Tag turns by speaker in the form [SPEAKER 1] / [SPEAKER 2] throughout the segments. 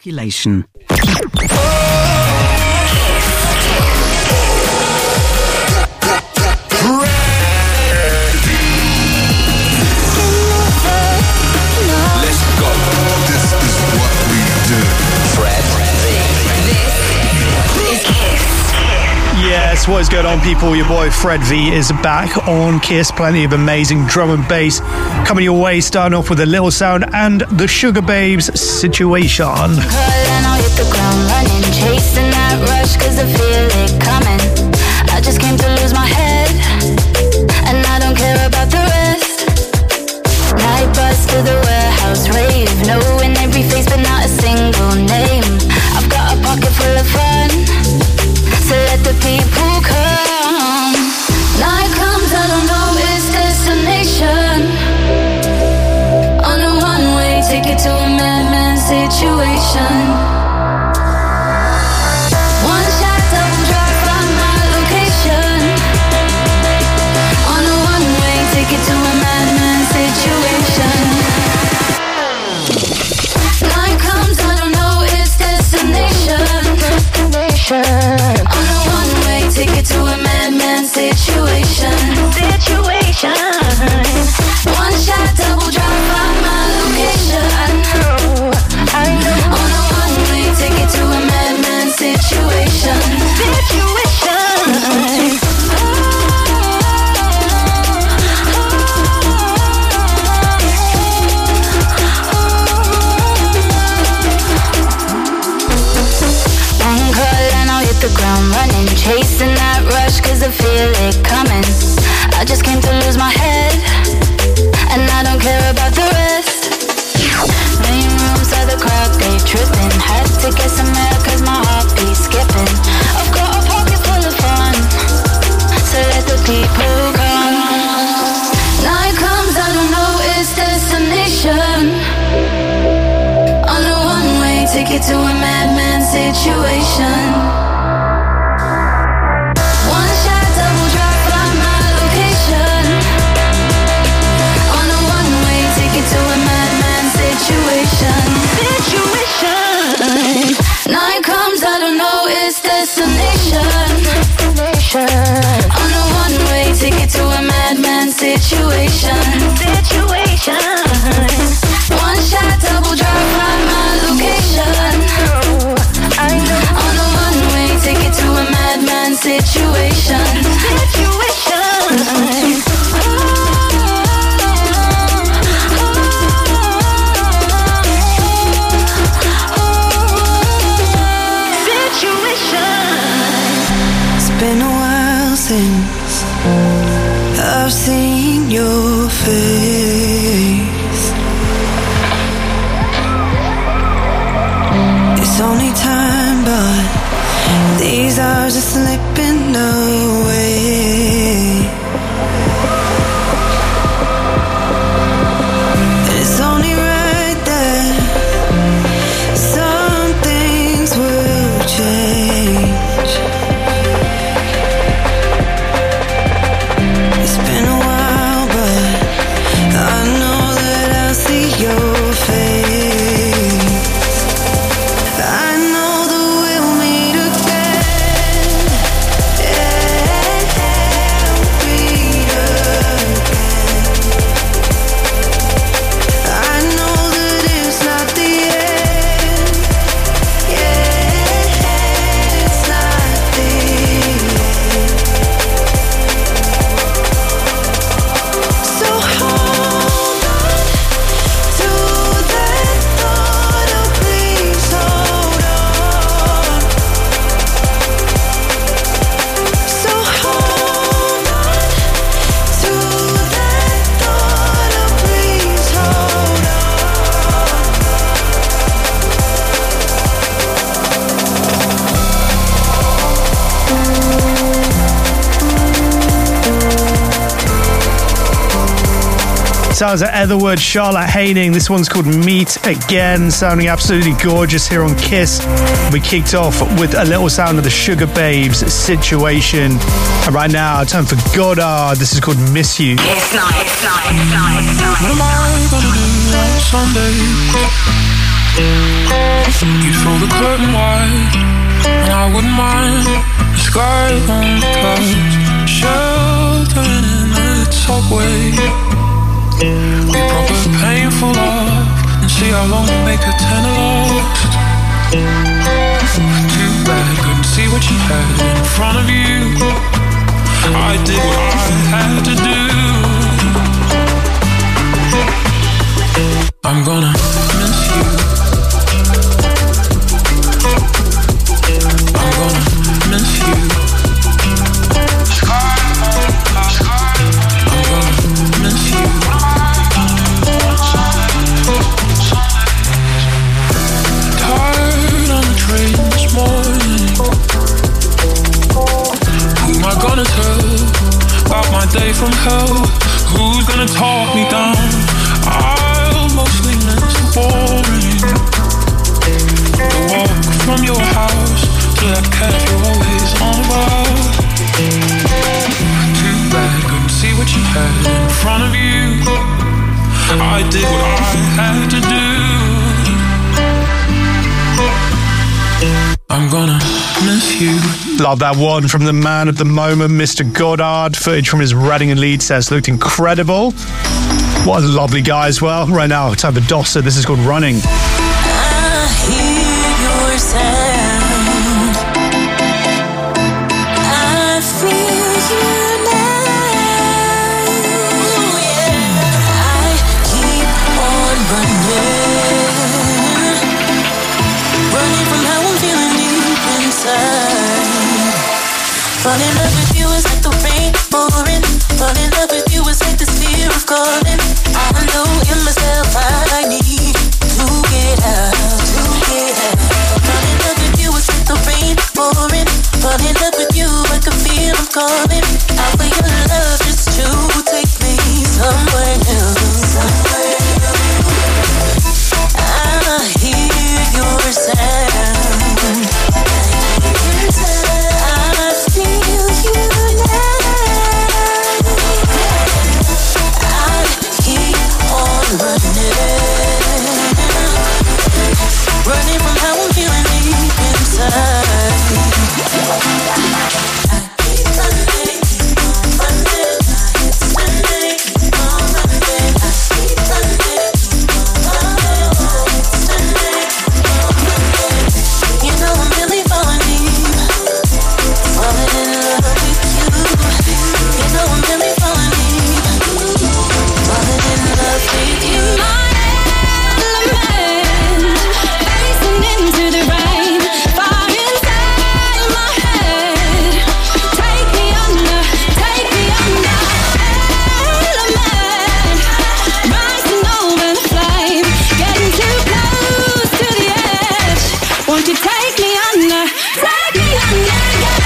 [SPEAKER 1] Population.
[SPEAKER 2] Yes, what is going on, people? Your boy Fred V is back on Kiss. Plenty of amazing drum and bass coming your way, starting off with a Little Sound and the Sugar Babes, Situation.
[SPEAKER 3] And I'll hit the ground running, chasing that rush, cause I feel it coming. I just came to lose my head, and I don't care about the rest. Night bus to the warehouse rave, knowing every face but not a single name. I've got a pocket full of fun, so let the people come. Night comes, I don't know its destination. On a one-way ticket to a madman situation. One shot, double drop from my location. On a one-way ticket to a madman situation. Night comes, I don't know its destination. On a one-way ticket to a madman situation. One shot, double drop from my location. I know. On a one-way ticket to a madman situation. One call and I'll hit the ground running, chasing that rush cause I feel it coming. I just came to lose my head, and I don't care about the rest. Main rooms are the crowd, they tripping. Had to get some air cause my heart beats skipping. I've got a pocket full of fun, so let the people come. Night comes, I don't know its destination. On a one-way ticket to a madman situation. Night comes, I don't know its destination. On a one-way ticket to a madman situation. One shot, double drop from my location. On a one-way ticket to a madman situation.
[SPEAKER 4] Been a while since I've seen your face. It's only time, but these hours are slipping away. It's only right that some things will change.
[SPEAKER 2] Sounds like Etherwood, Charlotte Haining. This one's called Meet Again, sounding absolutely gorgeous here on Kiss. We kicked off with a little sound of the Sugar Babes, Situation. And right now, time for Goddard. This is called Miss You.
[SPEAKER 3] Kiss Night.
[SPEAKER 5] Sunday.
[SPEAKER 1] You'd throw the curtain wide, and I wouldn't mind. The sky on clouds, sheltering in the subway. We proper painful love, and see how long we make a tenor lost. Too bad, couldn't see what you had in front of you. I did what I had to do. I'm gonna miss you. I'm gonna miss you. I'm gonna miss you. Tired on the train this morning. Who am I gonna tell about my day from hell? Who's gonna talk me down? I'll mostly miss the boring. The walk from your house to that cafe you're always on about. Too bad, couldn't see what you had in front of you. I did what I had to do. I'm gonna miss you.
[SPEAKER 2] Love that one from the man of the moment, Mr. Goddard. Footage from his Reading and Leeds test looked incredible. What a lovely guy as well. Right now, time for Dossa. This is called Running.
[SPEAKER 4] I hear your sound. I feel you now. Yeah. I keep on running, running from how I'm feeling deep inside. Falling in love with you is like the rain pouring. Falling in love with you is like this fear of calling. I know in myself I need to get out, to get out. Falling in love with you is like the rain pouring. Falling in love with you, I can feel I'm calling. I feel your love just to take me somewhere else, somewhere else. I hear your sound. I feel you now. I keep on running from how I'm feeling deep inside. I keep running, running, running, running. I keep running, running, running. You know I'm really falling deep, falling in love with you. You know I'm really falling deep, falling in love with you. Facing into the rain, far inside my head. Take me under, take me under. Element, rising over the flame, getting too close to the edge. Won't you take me under, take me under,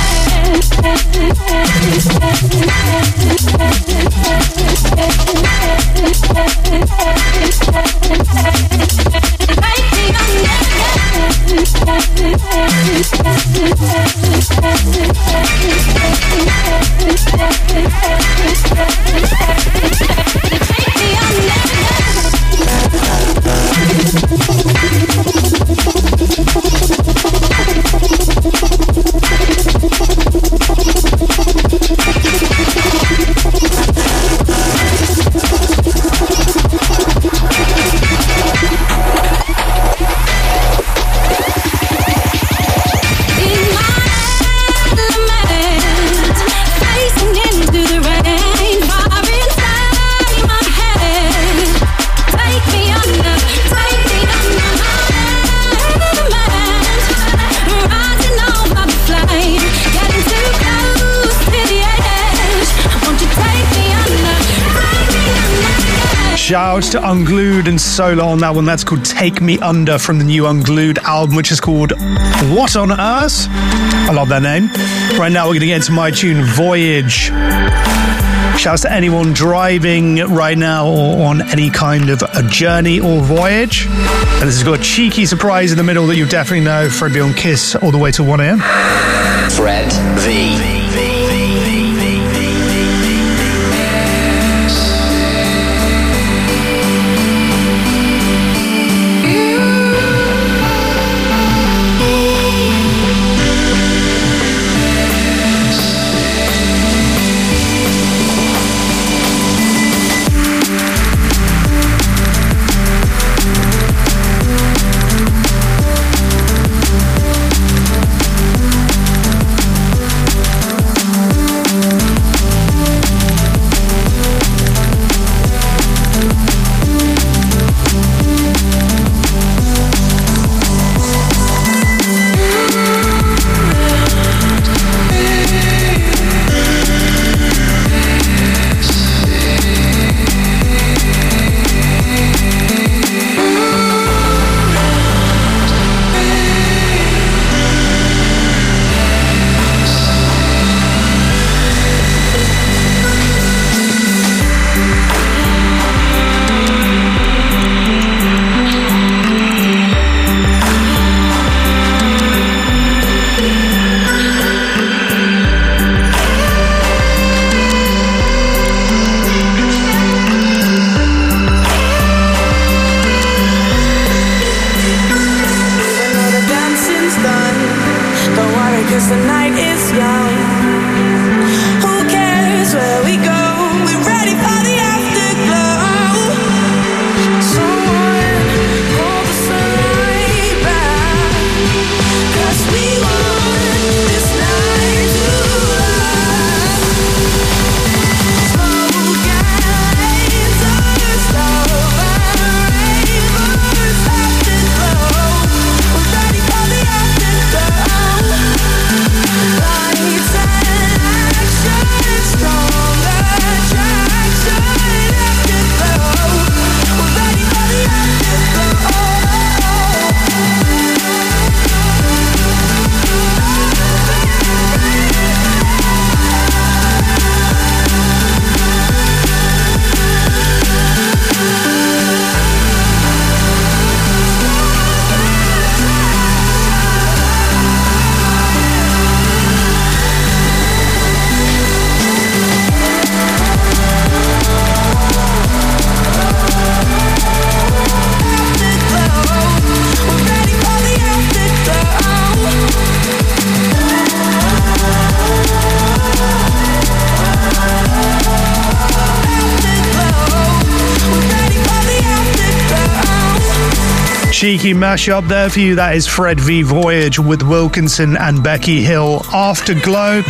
[SPEAKER 2] Shouts to Unglued and Solo on that one. That's called Take Me Under from the new Unglued album, which is called What on Earth? I love that name. Right now, we're going to get into my tune, Voyage. Shouts to anyone driving right now or on any kind of a journey or voyage. And this has got a cheeky surprise in the middle that you definitely know. Fred B on Kiss all the way to 1 a.m.
[SPEAKER 5] Fred V.
[SPEAKER 4] 'cause the night is young. Who cares where we go? We're ready for the afterglow. Someone hold the sunlight back, 'cause we want this night to last. Smoke and lasers over rainbows afterglow. We're ready for the afterglow. Lights and action, strong attraction afterglow. We're ready for the afterglow.
[SPEAKER 2] Cheeky mashup there for you. That is Fred V Voyage with Wilkinson and Becky Hill, Afterglow.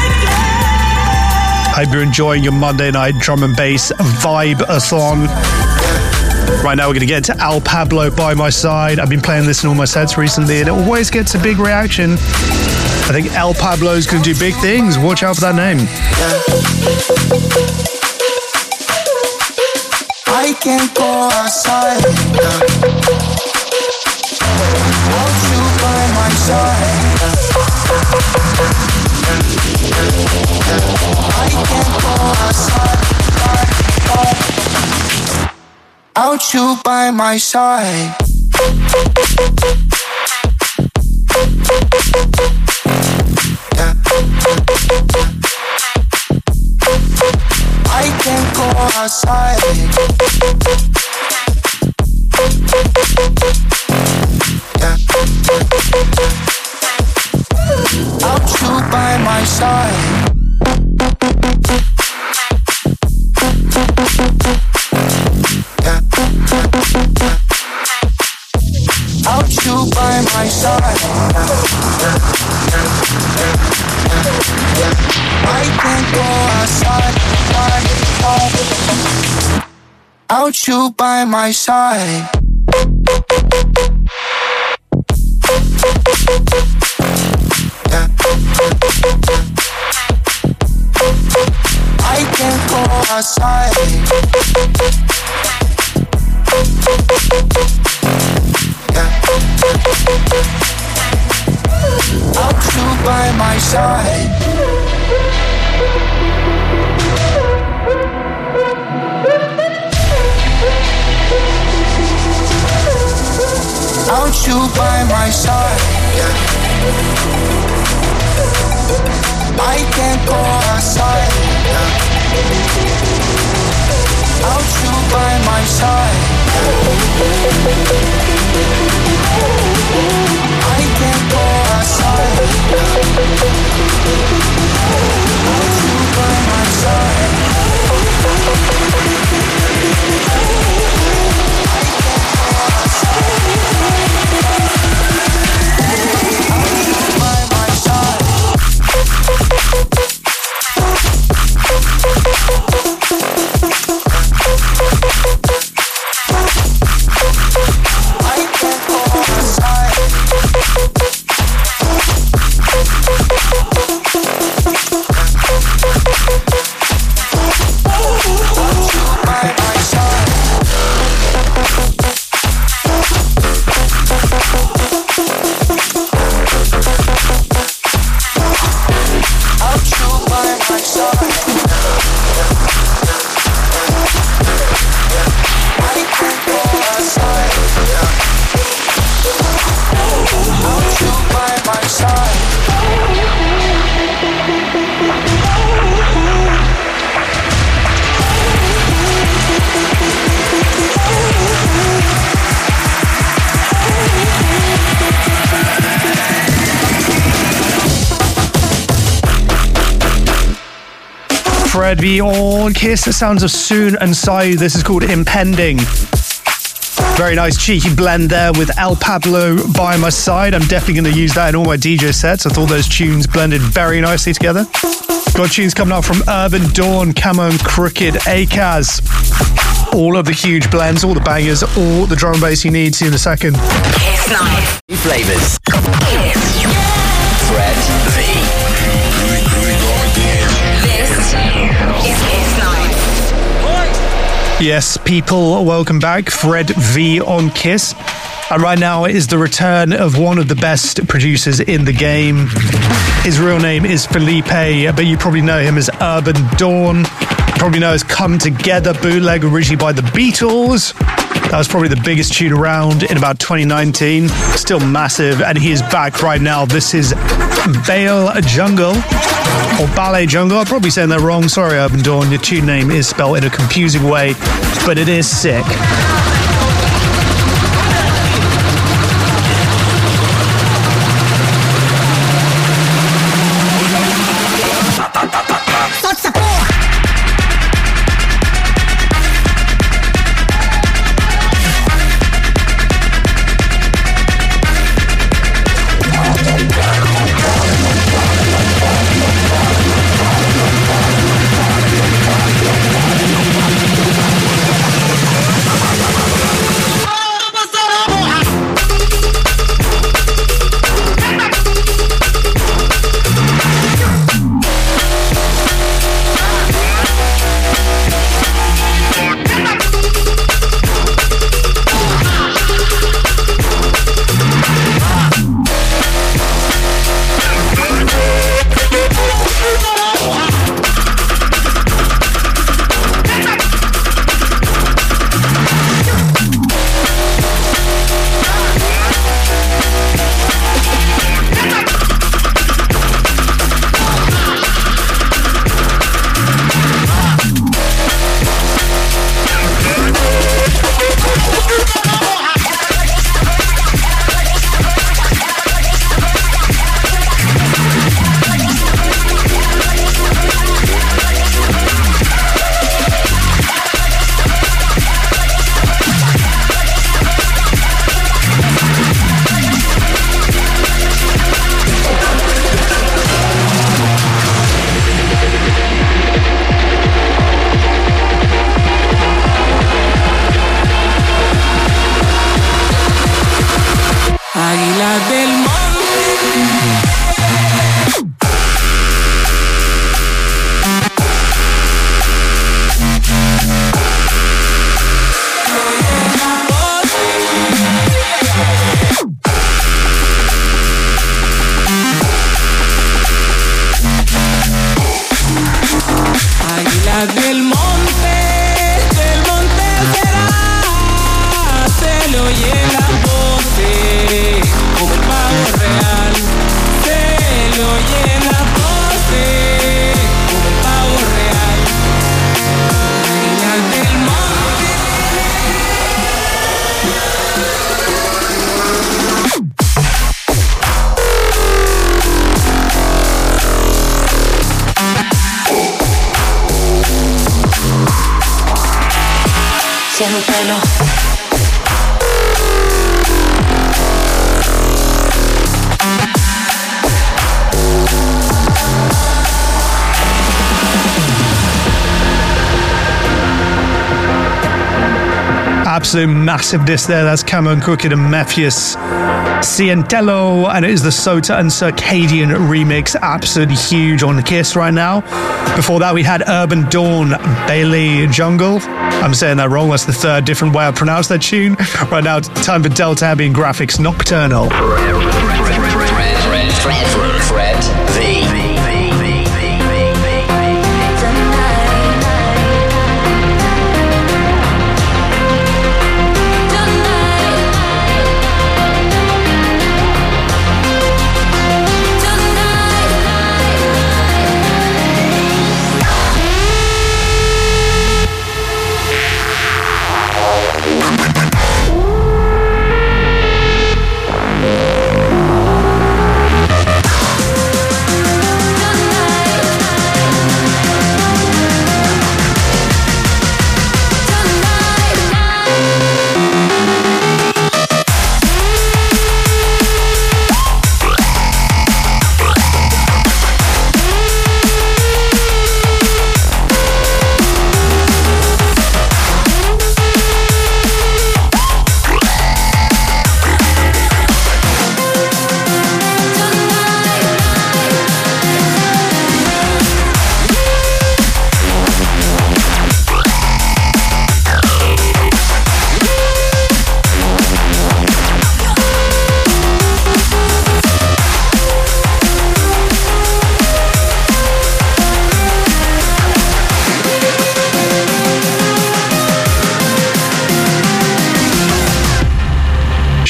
[SPEAKER 2] Hope you're enjoying your Monday night drum and bass vibe-a-thon. Right now we're going to get to Al Pablo, By My Side. I've been playing this in all my sets recently and it always gets a big reaction. I think Al Pablo's going to do big things. Watch out for that name.
[SPEAKER 6] I can't go outside. Want you by my side. I can't go outside. Out you by my side. I can't go outside. Out you by my side. Out you by my side. I can't go outside. Out you by my side. I can't go outside. Out you by my side. Out you by my side. I can't go outside. Out you by my side. I can't go outside. Out you by my side.
[SPEAKER 2] Fred V on Kiss. The sounds of Soon and Sayu. This is called Impending. Very nice cheeky blend there with El Pablo by my side. I'm definitely going to use that in all my DJ sets. I thought those tunes blended very nicely together. Got tunes coming up from Urban Dawn, Camo and Crooked, Akaz. All of the huge blends, all the bangers, all the drum and bass you need. See you in a second.
[SPEAKER 5] Kiss Night. New flavors. Kiss. Fred V. This is Kiss Night.
[SPEAKER 2] Yes, people, welcome back. Fred V on Kiss. And right now is the return of one of the best producers in the game. His real name is Felipe, but you probably know him as Urban Dawn. You probably know as Come Together bootleg, originally by the Beatles. That was probably the biggest tune around in about 2019. Still massive, and he is back right now. This is Bale Jungle, or Ballet Jungle. I'm probably saying that wrong. Sorry, Urban Dawn. Your tune name is spelled in a confusing way, but it is sick. Absolute massiveness there. That's Camo and Crooked and Mephius Cientello, and it is the Sota and Circadian remix. Absolutely huge on Kiss right now. Before that, we had Urban Dawn, Bailey Jungle. I'm saying that wrong. That's the third different way I pronounce that tune. Right now, time for Delta Ambient Graphics Nocturnal.
[SPEAKER 5] Fred V.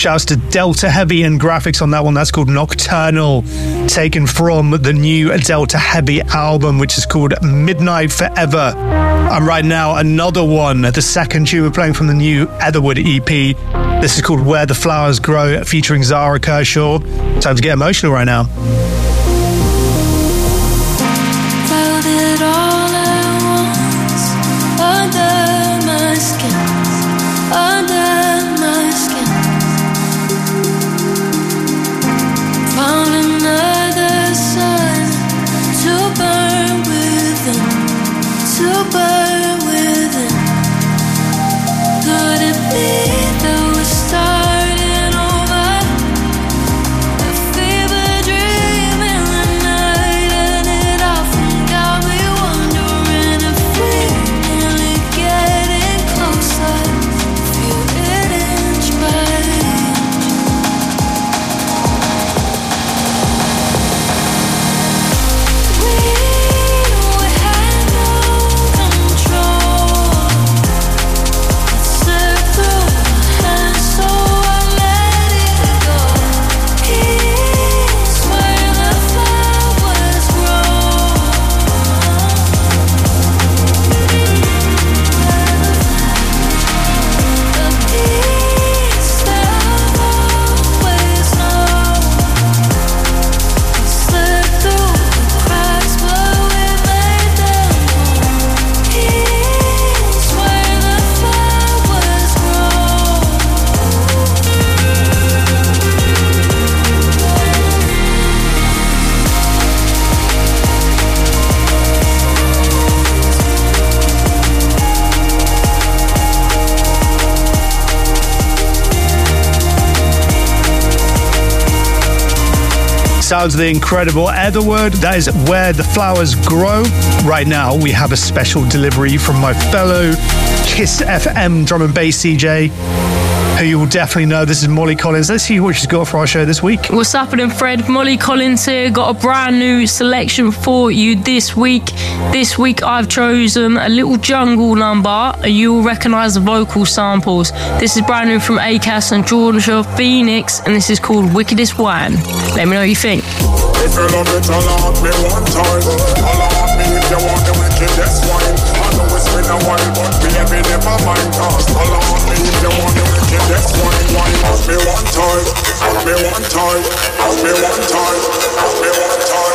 [SPEAKER 2] Shouts to Delta Heavy and graphics on that one. That's called Nocturnal, taken from the new Delta Heavy album, which is called Midnight Forever. And right now, another one, the second tune we're playing from the new Etherwood EP. This is called Where the Flowers Grow, featuring Zara Kershaw. Time to get emotional right now. Sounds of the incredible Etherwood. That is Where the Flowers Grow. Right now, we have a special delivery from my fellow Kiss FM drum and bass CJ, who you will definitely know. This is Molly Collins. Let's see what she's got for our show this week.
[SPEAKER 7] What's happening, Fred? Molly Collins here. Got a brand new selection for you this week. This week I've chosen a little jungle number. You'll recognise the vocal samples. This is brand new from Acas and Georgia Phoenix, and this is called Wickedest Wine. Let me know what you think.
[SPEAKER 8] If you love it, allow me one time. Allow me if you want the wickedest wine. I know it's been a while, but baby, never mind. Cause allow me if you want the wickedest wine. Have me one time, have me one time, have me one time, have me one time.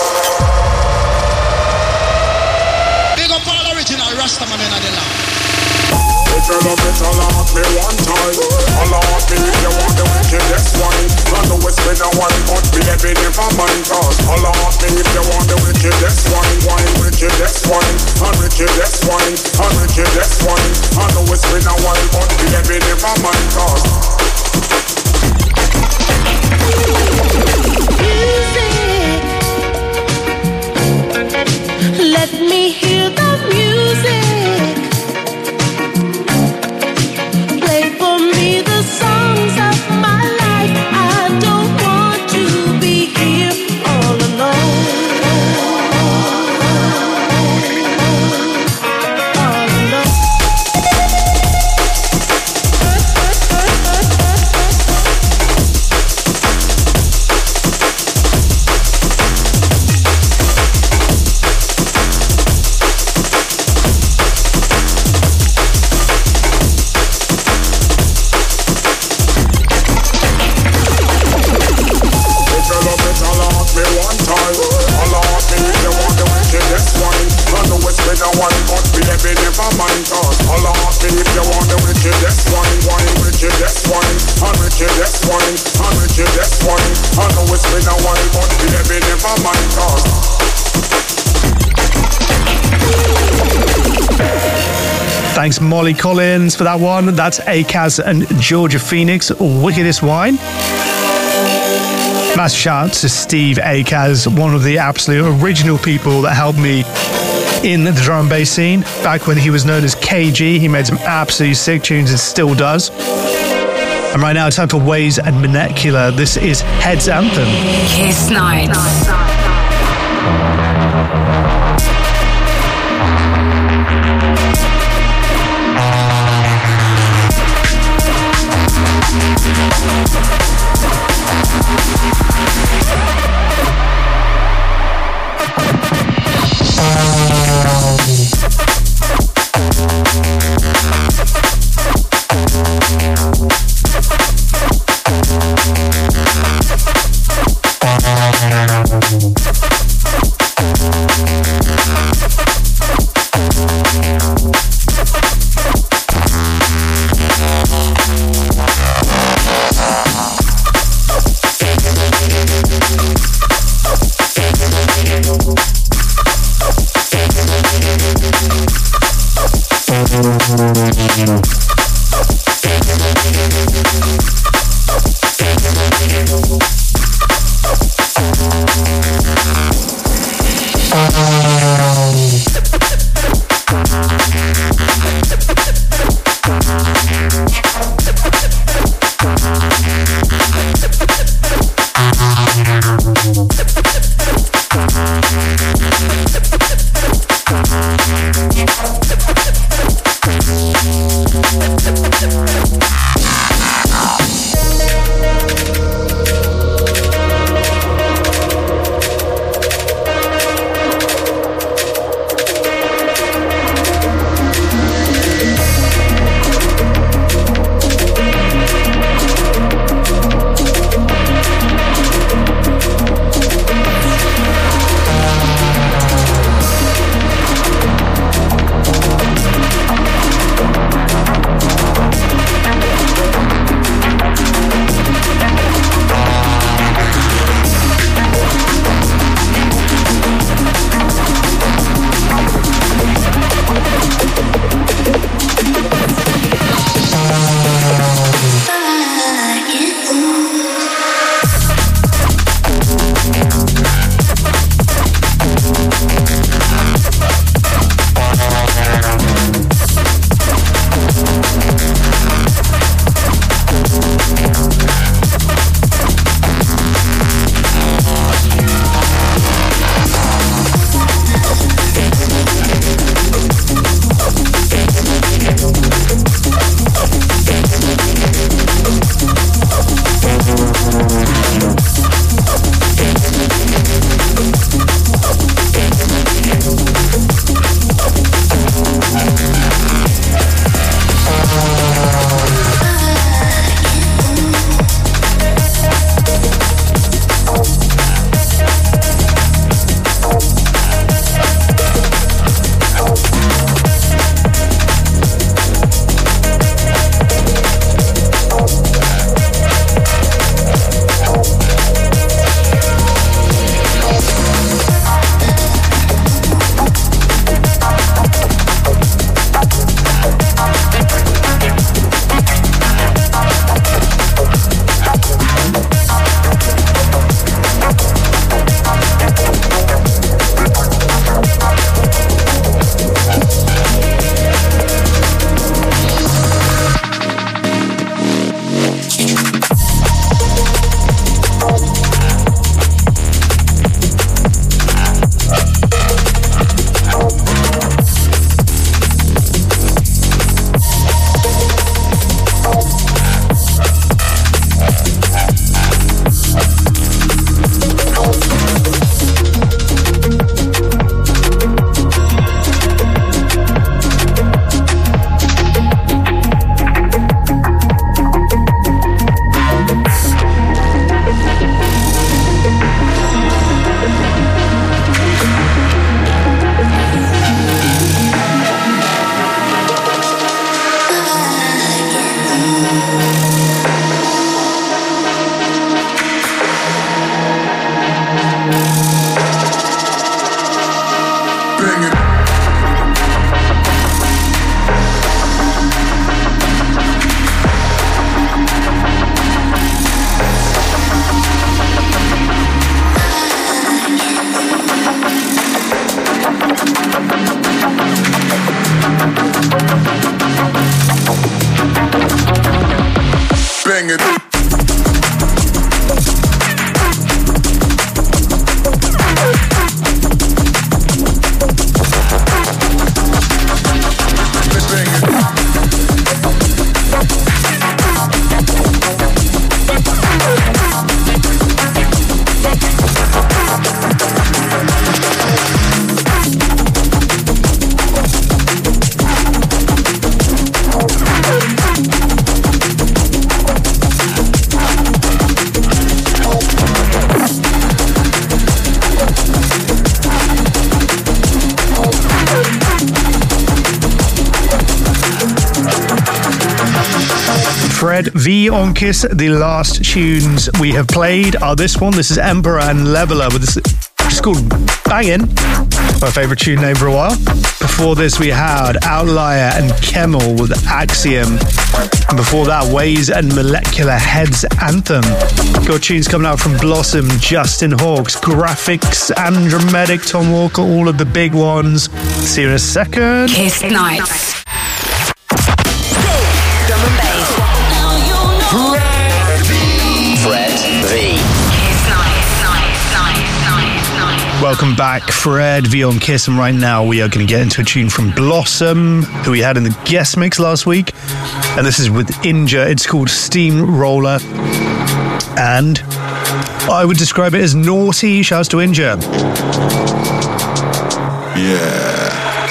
[SPEAKER 8] Big up all original Rastaman in the land. If you love it, allow me one time. Allow me if you want the wickedest wine. I know it's been a while, but baby, never mind. Cause allow me if you want the wickedest wine. Wickedest wine, and wickedest wine, and wickedest wine. I know it's been a while, but baby, never mind. Cause
[SPEAKER 4] music, let me hear the music. Play for me the songs of my life. I don't want to be here all alone.
[SPEAKER 2] Thanks, Molly Collins, for that one. That's Acas and Georgia Phoenix, Wickedest Wine. Massive shout out to Steve Acas, one of the absolute original people that helped me in the drum and bass scene. Back when he was known as KG, he made some absolutely sick tunes and still does. And right now, time for Waze and Molecular. This is Head's Anthem.
[SPEAKER 5] Kiss Nights.
[SPEAKER 2] Fred V on Kiss. The last tunes we have played are this one. This is Emperor and Leveler with this. It's called Bangin', my favourite tune name for a while. Before this, we had Outlier and Kemmel with Axiom. And before that, Waze and Molecular Heads Anthem. Got tunes coming out from Blossom, Justin Hawkes, Graphics, Andrometic, Tom Walker, all of the big ones. See you in a second.
[SPEAKER 5] Kiss Nights. Drum and bass. Fred V.
[SPEAKER 2] Welcome back, Fred V on Kiss, and right now we are going to get into a tune from Blossom, who we had in the guest mix last week, and this is with Inja. It's called Steamroller, and I would describe it as naughty. Shouts to Inja.
[SPEAKER 8] Yeah.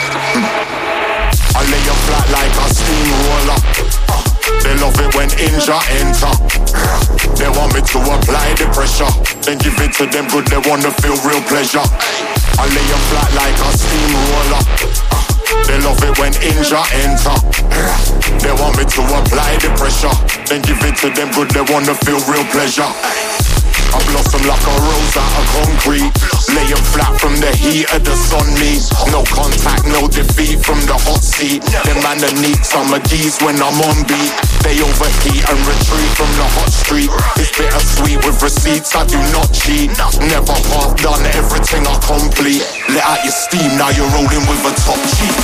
[SPEAKER 8] I lay you flat like a steamroller. They love it when Inja enter. They want me to apply the pressure, then give it to them good, they wanna feel real pleasure. I lay you flat like a steamroller. They love it when Inja enter. They want me to apply the pressure, then give it to them good, they wanna feel real pleasure. I blossom like a rose out of concrete. Lay them flat from the heat of the sun me. No contact, no defeat from the hot seat. Them man that need some of these when I'm on beat. They overheat and retreat from the hot street. It's bittersweet with receipts, I do not cheat. Never half done, everything I complete. Let out your steam, now you're rolling with a top cheat.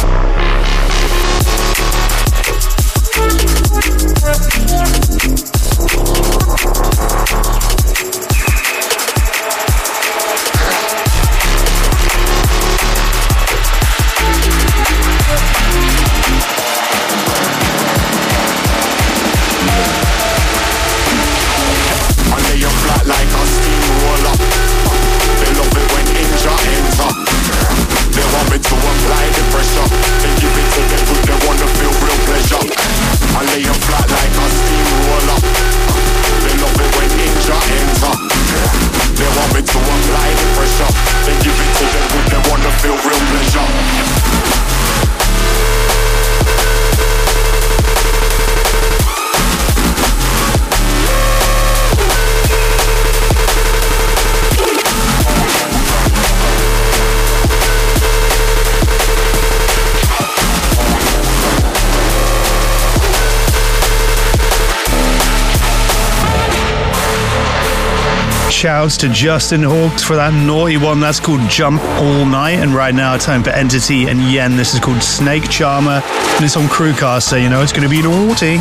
[SPEAKER 2] Shouts to Justin Hawkes for that naughty one. That's called Jump All Night. And right now, time for Entity and Yen. This is called Snake Charmer. And it's on Crewcast, so you know it's going to be naughty.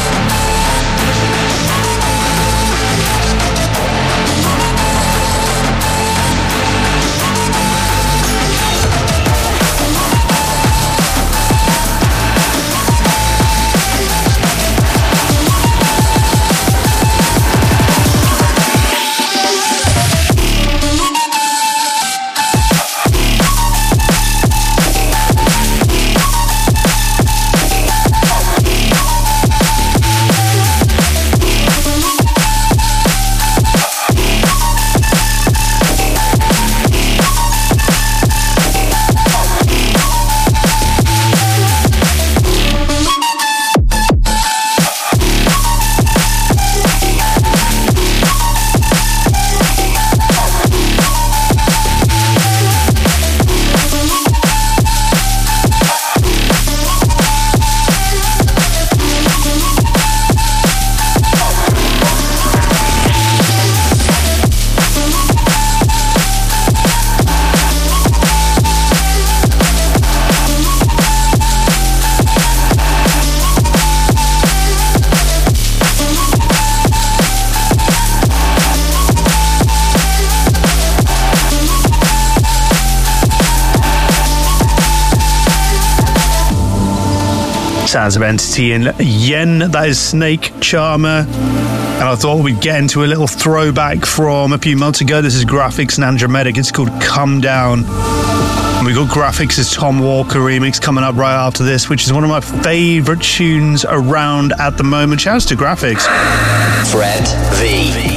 [SPEAKER 2] Sounds of Entity and Yen. That is Snake Charmer. And I thought we'd get into a little throwback from a few months ago. This is Graphics and Andrometic. It's called Come Down. And we got Graphics' Tom Walker remix coming up right after this, which is one of my favourite tunes around at the moment. Shouts to Graphics.
[SPEAKER 5] Fred V.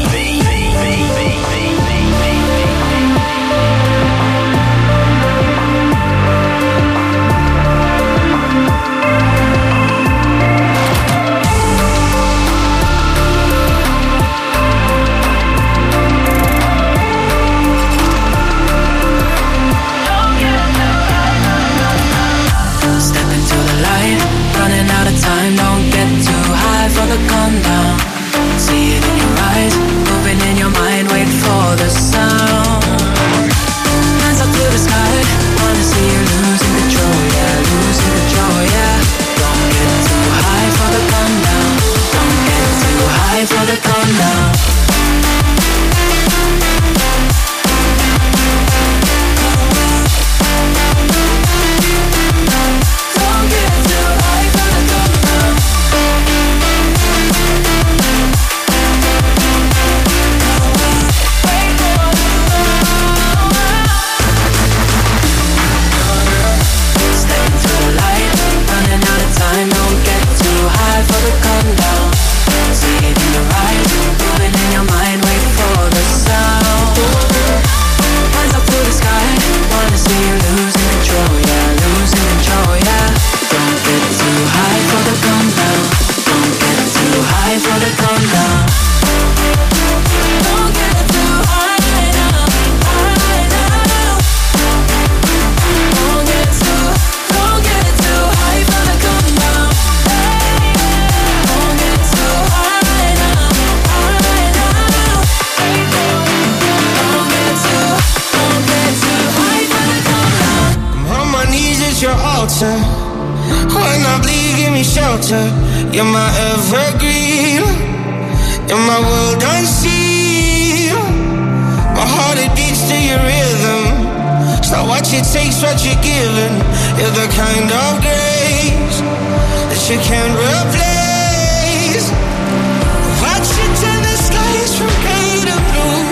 [SPEAKER 9] altar. When I bleed, give me shelter. You're my evergreen. You're my world unseen. My heart it beats to your rhythm. It's not what you take's what you're given. You're the kind of grace that you can't replace. Watch you turn the skies from gray to blue.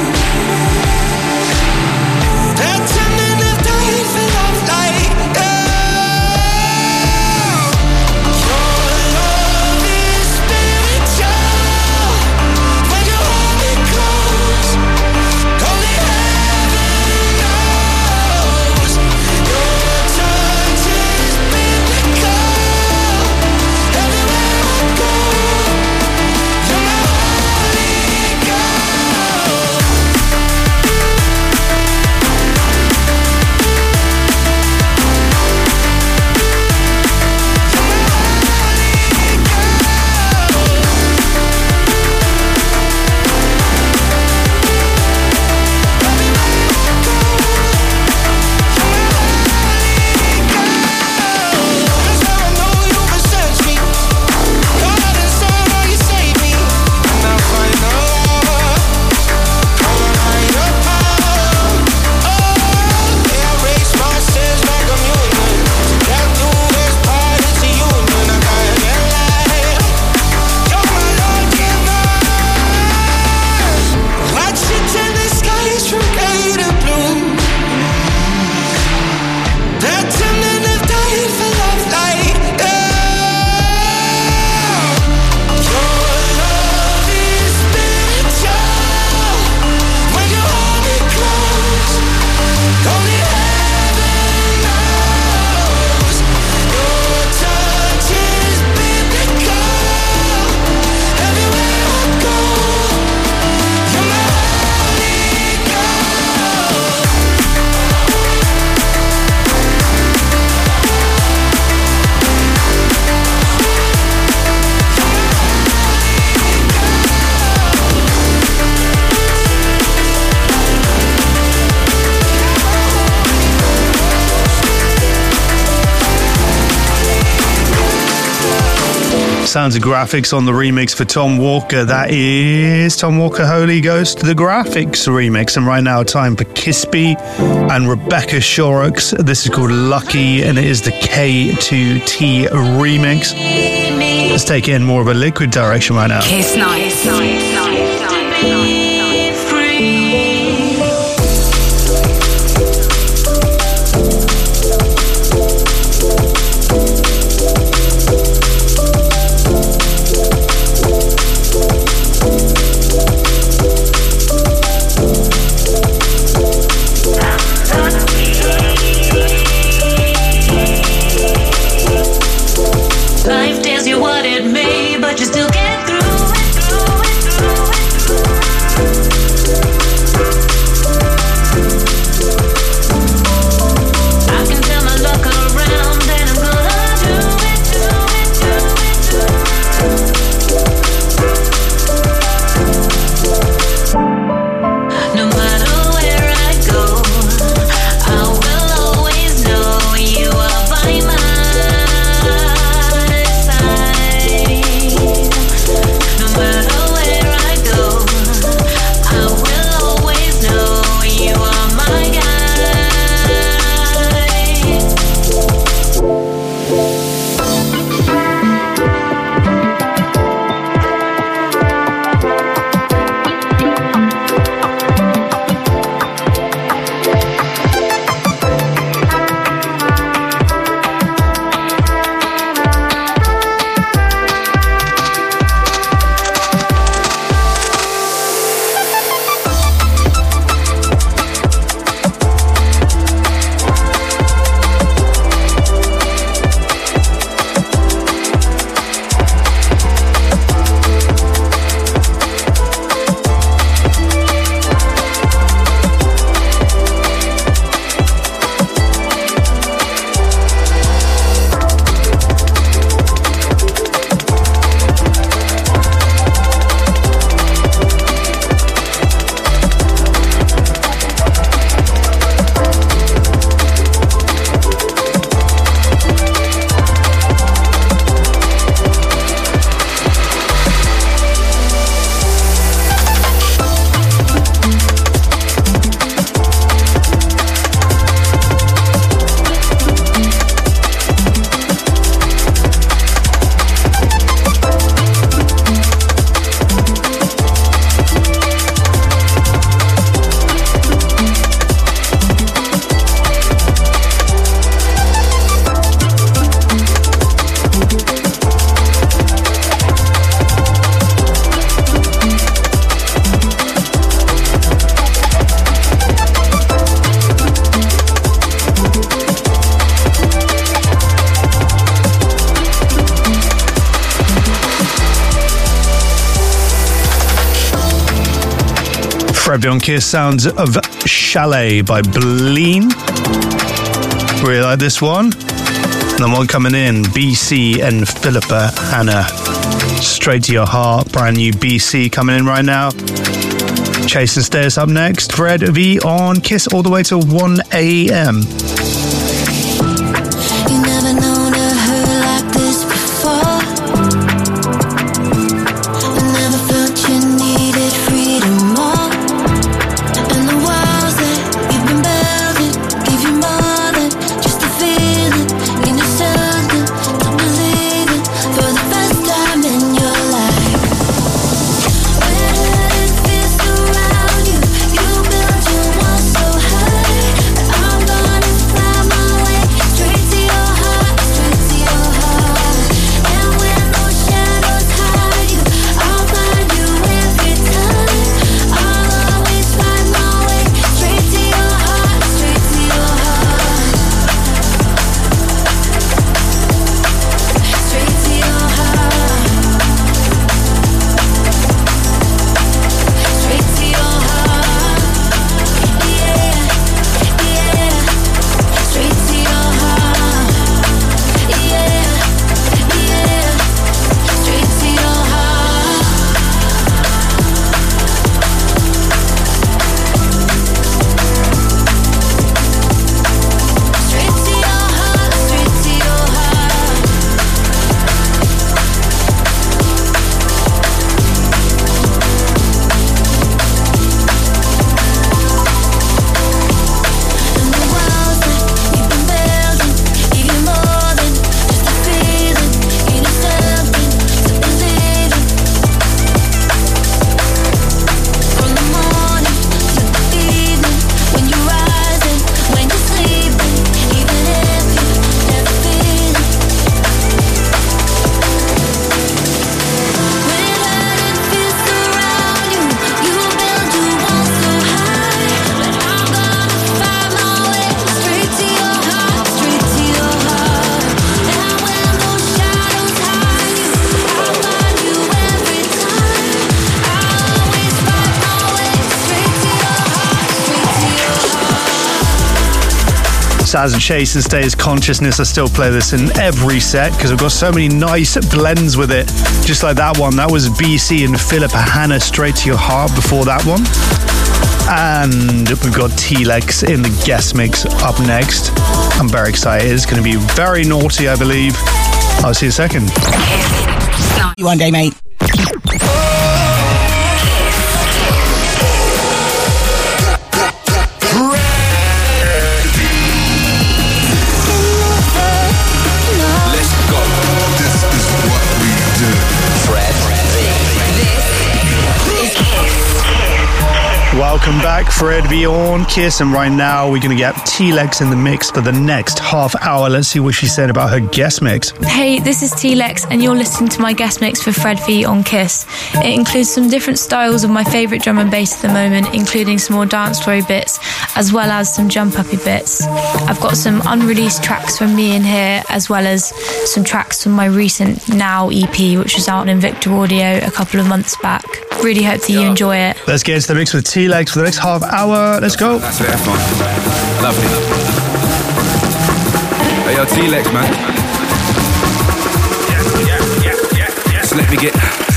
[SPEAKER 9] That time men have died for love like you. Your love is spiritual. When you hold me close, only heaven knows. Your touch is biblical. Everywhere I go, you're my holy girl. That's how I know you research me. God and Son, how you save me. And I find love, all a higher power. Oh, they erase my sins like communion. That through this part, it's a union. I got your life. You're my Lord giver. Watch you turn the skies from gray to blue. That time men have died for love like you. Your love is spiritual. When you hold me close, only heaven knows. Your touch is biblical. Everywhere I go, you're my holy girl.
[SPEAKER 2] Sounds of Graphics on the remix for Tom Walker. That is Tom Walker, Holy Ghost, the Graphics remix. And right now, time for Kispy and Rebecca Shorrocks. This is called Lucky, and it is the K2T remix. Let's take it in more of a liquid direction right now.
[SPEAKER 5] Kiss Nice.
[SPEAKER 4] Life tells you what it may, but you still get through it.
[SPEAKER 2] Fred V on Kiss, sounds of Chalet by Bleen. Really like this one. And then one coming in, BC and Philippa Hanna. Straight to Your Heart, brand new BC coming in right now. Chase and Stairs up next. Fred V on Kiss all the way till 1 a.m.
[SPEAKER 4] You never known a hurt like this before. I never felt you needed freedom more. And the walls that you've been building give you more than just a feeling. You need something to believe in for the first time in your life. When it feels around you, you build your walls so high. But I'm gonna fly my way straight to your heart, straight to your heart. And when those shadows hide you, I'll find you every time. I'll always find my way straight to your heart, straight to your heart. Straight to your heart. Straight to your heart. Yeah, yeah. Straight to your heart. Yeah, yeah. Straight to your heart. Straight to your heart, straight to your heart. And the walls that you've been building give you more than just a feeling. You need something to believe in. From the morning to the evening, when you're rising, when you're sleeping, even if you never feel it. When it feels around you, you build your walls so high. But I'm gonna find my way straight to your heart, straight to your heart. And when those shadows hide you, I'll find you every time. I'll always find my way straight to your heart, straight to your heart.
[SPEAKER 2] Saz and Chase and Stays Consciousness. I still play this in every set because we've got so many nice blends with it. Just like that one. That was BC and Philippa Hanna, Straight to Your Heart before that one. And we've got T-Lex in the guest mix up next. I'm very excited. It's going to be very naughty, I believe. I'll see you in a second.
[SPEAKER 10] You one day, mate.
[SPEAKER 8] Let's go. This is what we do.
[SPEAKER 5] Fred V.
[SPEAKER 2] Welcome back, Fred V on Kiss, and right now we're going to get T-Lex in the mix for the next half hour. Let's see what she said about her guest mix.
[SPEAKER 7] Hey, this is T-Lex and you're listening to my guest mix for Fred V on Kiss. It includes some different styles of my favourite drum and bass at the moment, including some more dance floor bits, as well as some jump-uppy bits. I've got some unreleased tracks from me in here, as well as some tracks from my recent Now EP, which was out on Invicta Audio a couple of months back. Really hope that you enjoy it.
[SPEAKER 2] Let's get into the mix with T-Lex for the next half hour. Let's go.
[SPEAKER 11] That's fair fun. Lovely. Hey, yo, T-Lex, man. Just let me get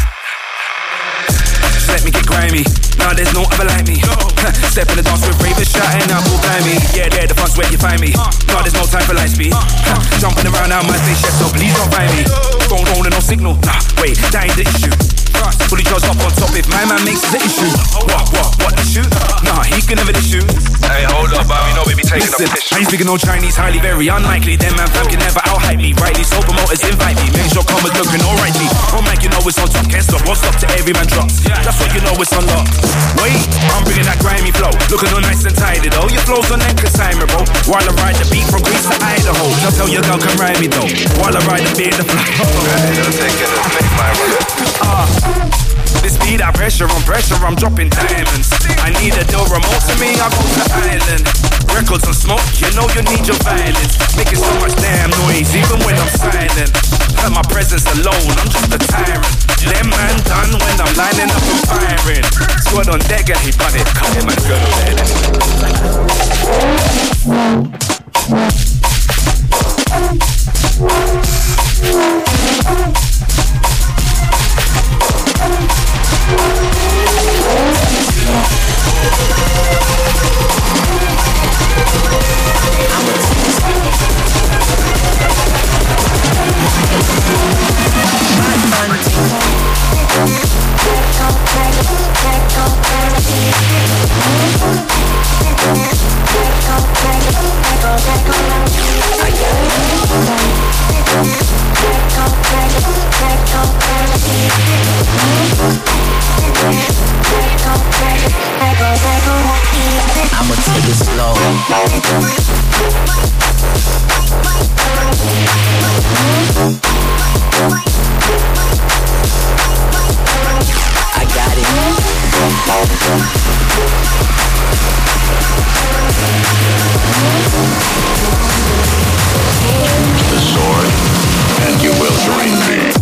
[SPEAKER 11] grimy. No, there's no other like me. Step in the dance with ravers shouting out, all blind me. Yeah, they're the fun's where you find me. No, there's no time for light speed. Jumping around out my spaceship, so please don't find me. Phone rolling, no signal. Nah, wait, that ain't the issue. Fully goes up on top if my man makes the issue. What issue? Nah, he can never issue.
[SPEAKER 12] Hey, hold up, man, we know we be taking
[SPEAKER 11] Listen,
[SPEAKER 12] up this.
[SPEAKER 11] I ain't speaking no Chinese, highly very unlikely. Them man fam can never out-hype me. Rightly so promoters invite me. Make sure commas looking alright G. Oh man, you know it's on top, can't stop. Won't stop till every man drops. That's what you know it's on lock. Wait, I'm bringing that grimy flow. Looking all nice and tidy though. Your flow's on that consignment, bro. While I ride the beat from Greece to Idaho. Just tell your girl come ride me though. While I ride the beat the flow.
[SPEAKER 12] Hey, don't take it, make my brother.
[SPEAKER 11] This beat, I pressure, I'm dropping diamonds. I need a door remote to me, I'll go to the island. chemicals and smoke, you know you need your violence. Making so much damn noise, even when I'm silent. Hurt my presence alone, I'm just a tyrant. Them man done when I'm lining up and firing. Squad on deck and he done it. Cut him and go to bed.
[SPEAKER 13] I'ma take it slow. I got it.
[SPEAKER 14] The sword, and you will join me.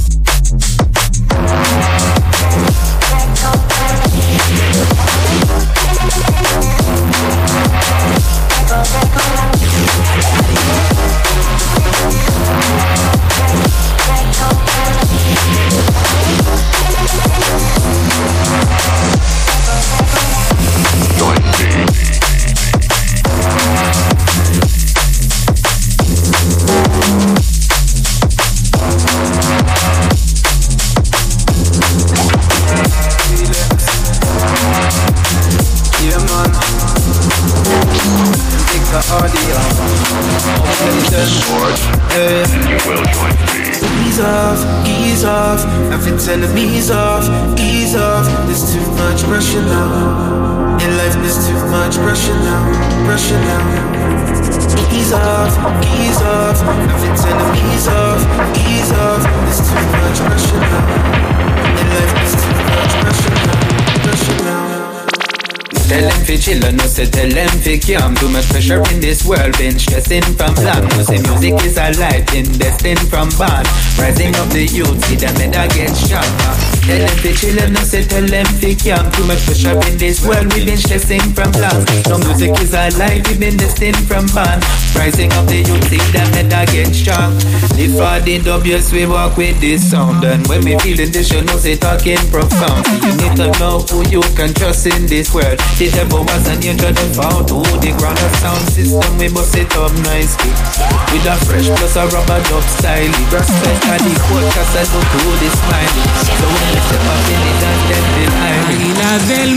[SPEAKER 9] Enemies off, ease off. There's too much pressure now. In life, there's too much pressure now. Pressure now. Ease off, ease off. Nothing's enemies off, ease off. There's too much pressure now. In life, there's too much pressure now. Pressure now.
[SPEAKER 15] Tell them fi chill and no say tell them fi calm. Too much pressure in this world, been stressing from long. No say music is a life, investing from born. Rising up the youth, see them head against shot. Tell them fi chill and no say tell them fi calm. Too much pressure in this world, we been stressing from long. No music is a life, we been destined from born. Rising up the youth, see them head against strong. Live for the W's, we walk with this sound. And when we feeling this, you know say talking profound. You need to know who you can trust in this world. The devil was an angel that found to the ground of sound system. We must set up nicely with a fresh plus a rubber dub style. Respect and the quote cause I look to the smiley. So when we step up in it and then behind me.
[SPEAKER 16] Águilas del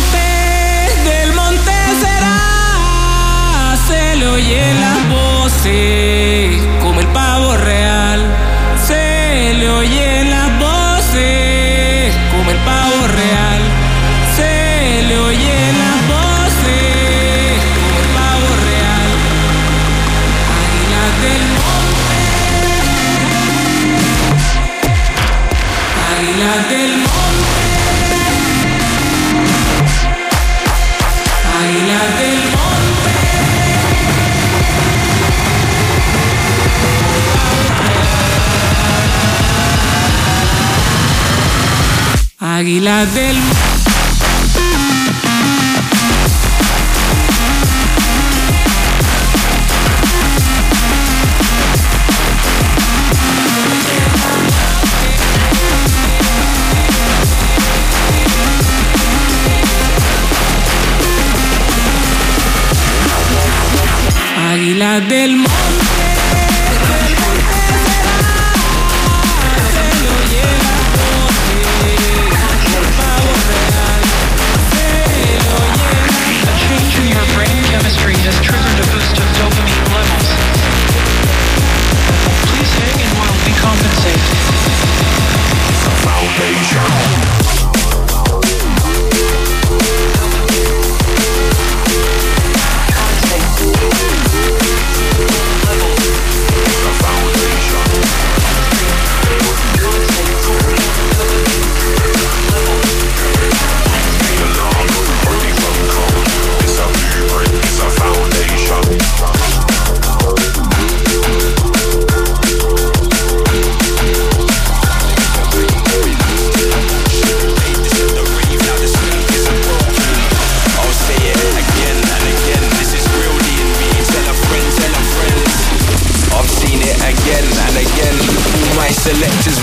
[SPEAKER 16] monte será. Se le oyen las voces como el pavo real. Se le oyen las voces como el pavo real. Se le oyen las voces como el pavo real. Águilas del monte. Águilas del monte. Águilas del monte. Águilas del monte. Águilas del monte.
[SPEAKER 1] Chemistry has triggered a boost of dopamine levels. Please hang and we'll be compensated. Foundation. Level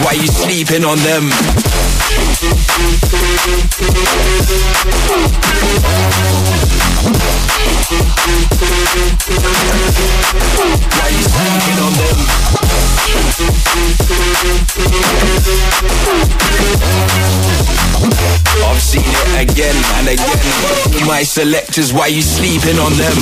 [SPEAKER 11] why you sleeping on them? Why you sleeping on them? I've seen it again and again. My selectors, why you sleeping on them?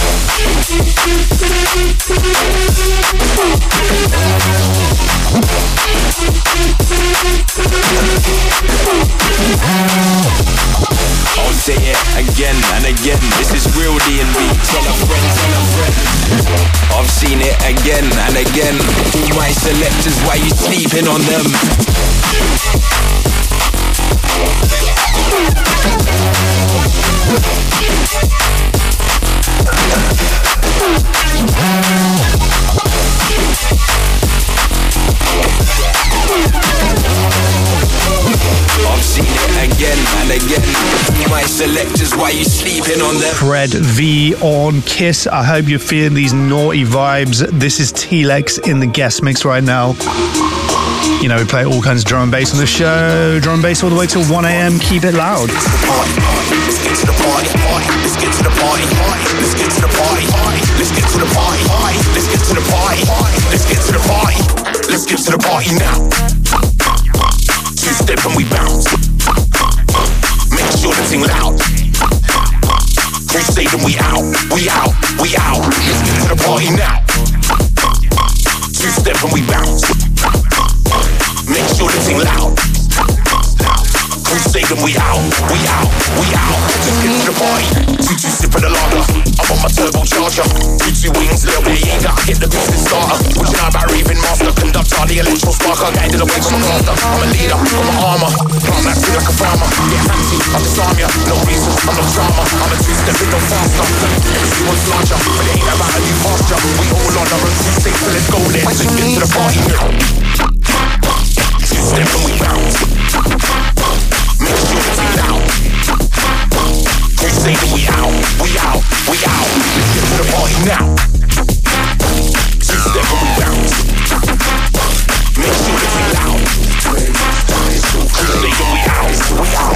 [SPEAKER 11] I'll say it again and again. This is real D&B. Tell a friend, tell a friend. I've seen it again and again. All my selectors, why you sleeping on them? I've seen it again and again. My selectors, why you sleeping on them?
[SPEAKER 2] Fred V on Kiss. I hope you're feeling these naughty vibes. This is T-Lex in the guest mix right now. You know, we play all kinds of drum and bass on the show. Drum and bass all the way till 1 a.m. Keep it loud.
[SPEAKER 8] Let's get to the party. Let's get to the party. Let's get to the party. Let's get to the party. Let's get to the party. Let's get to the party. Let's get to the party now. Two-step and we bounce. Make sure the thing loud. Crusade and we out. We out. We out. Let's get to the party now. Two-step and we bounce. Make sure the thing loud. Crusade and we out. We out. We out. Let's get to the party. 2-2 sip of the lager. I'm on my turbocharger. 2-2 wings, little bit of Jaeger. Get the business starter. What you know about raving master? Conductor, the electro sparker. Guided away from my caster. I'm a leader, I'm my armor. Plant that thing like a farmer. Get fancy, I disarm ya. No reason, I'm no drama. I'm a two-step, it go faster. Everyone's larger, but it ain't about a new pasture. We all on our own 2-6, so let's go there. Let's get to the party now. Two-step and we bounce. Make sure it's loud. Crusade and we out. We out. We out. Let's get to the party now. Two-step and we bounce. Make sure it's loud. Crusade and we out. We out.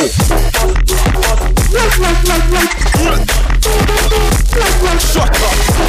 [SPEAKER 8] Shut up.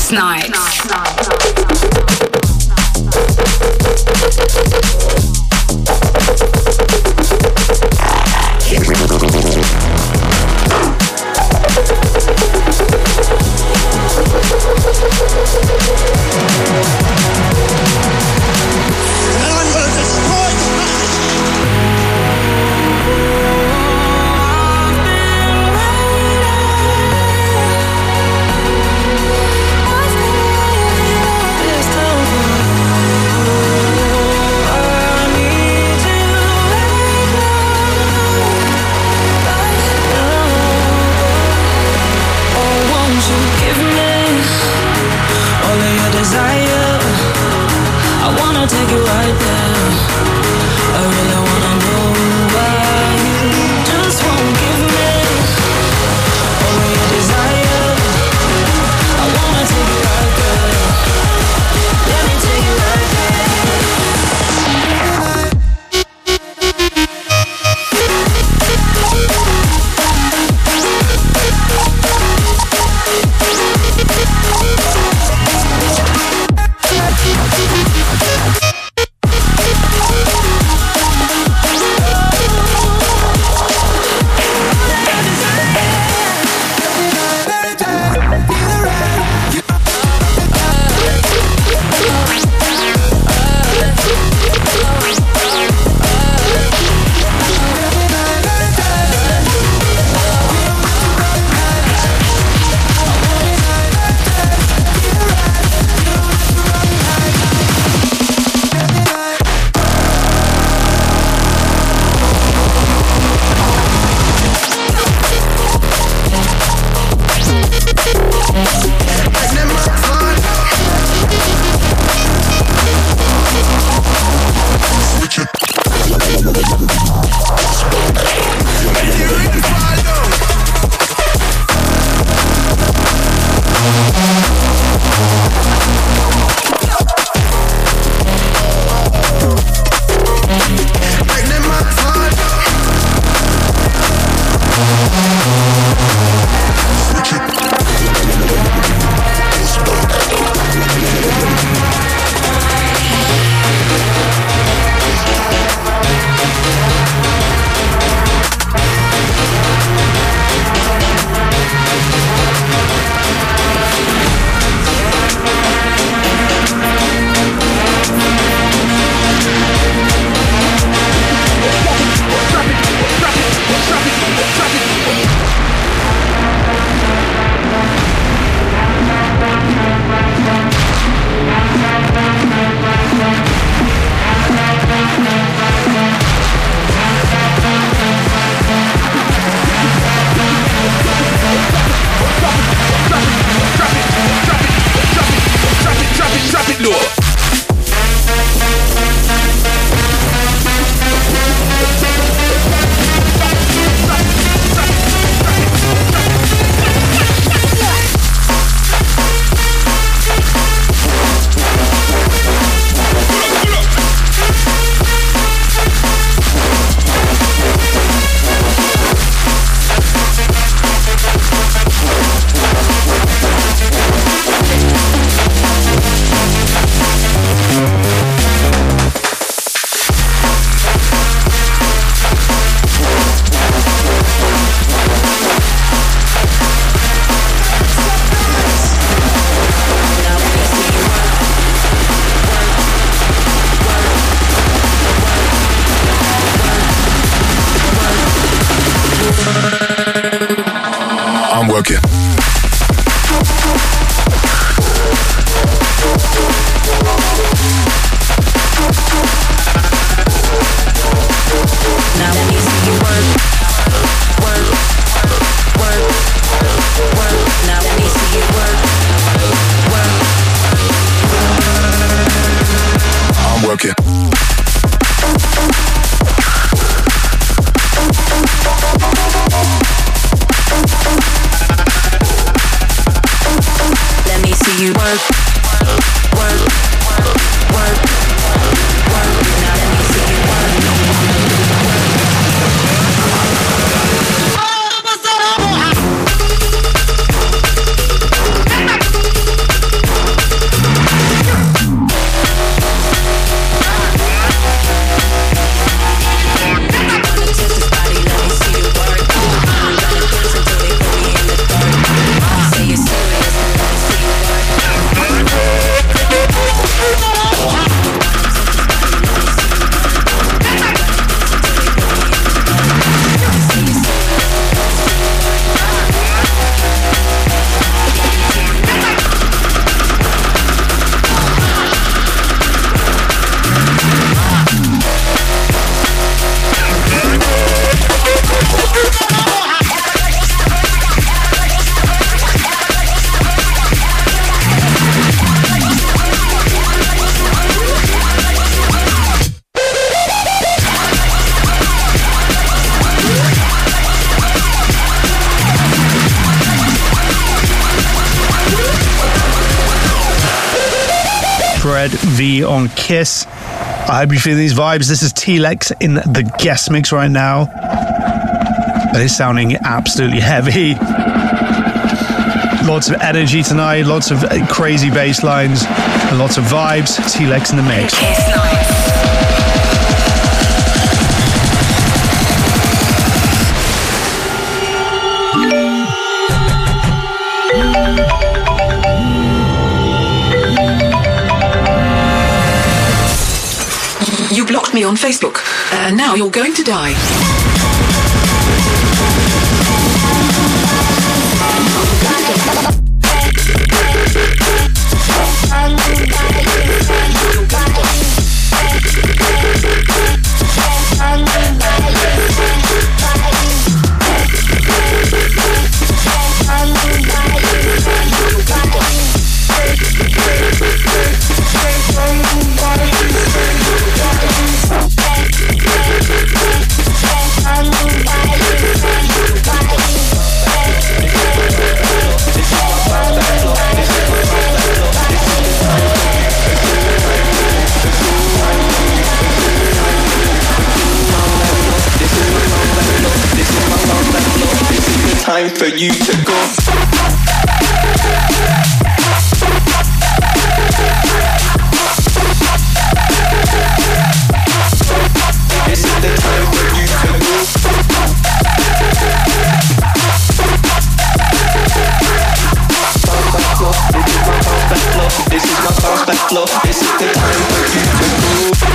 [SPEAKER 17] Bass Nights.
[SPEAKER 4] Take it right there. I really wanna know why you just won't give me all of your desire. I wanna take it right there. Let me take it right
[SPEAKER 2] Fred V on Kiss. I hope you feel these vibes. This is T-Lex in the guest mix right now. It is sounding absolutely heavy. Lots of energy tonight, lots of crazy bass lines, and lots of vibes. T-Lex in the mix.
[SPEAKER 3] Kiss Night.
[SPEAKER 17] You blocked me on Facebook, and now you're going to die.
[SPEAKER 18] Time for you to go. This is the time for you to go. This is my bounce back flow. This is the time for you to go.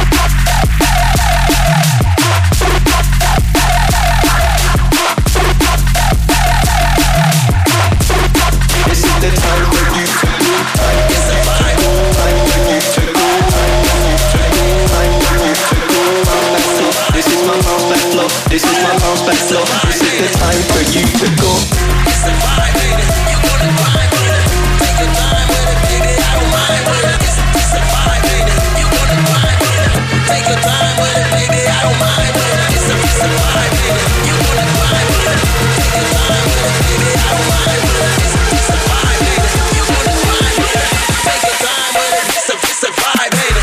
[SPEAKER 18] This is my bounce back flow. This is the time for you to go. It's a vibe, baby. You wanna vibe with it? Take your time with it, baby. I don't mind with it. It's a vibe, baby. You wanna vibe with it? Take your time with it, baby. I don't mind with it. It's a vibe, baby. You wanna vibe with it? Take your time with it, baby. I don't mind with it. It's a vibe, baby. You wanna vibe with it? Take your time with it. It's a vibe, baby.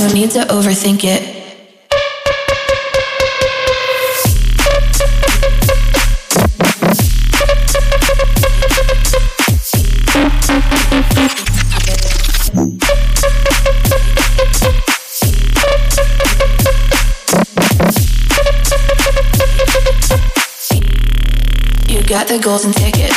[SPEAKER 17] no need to overthink it. You got the golden ticket.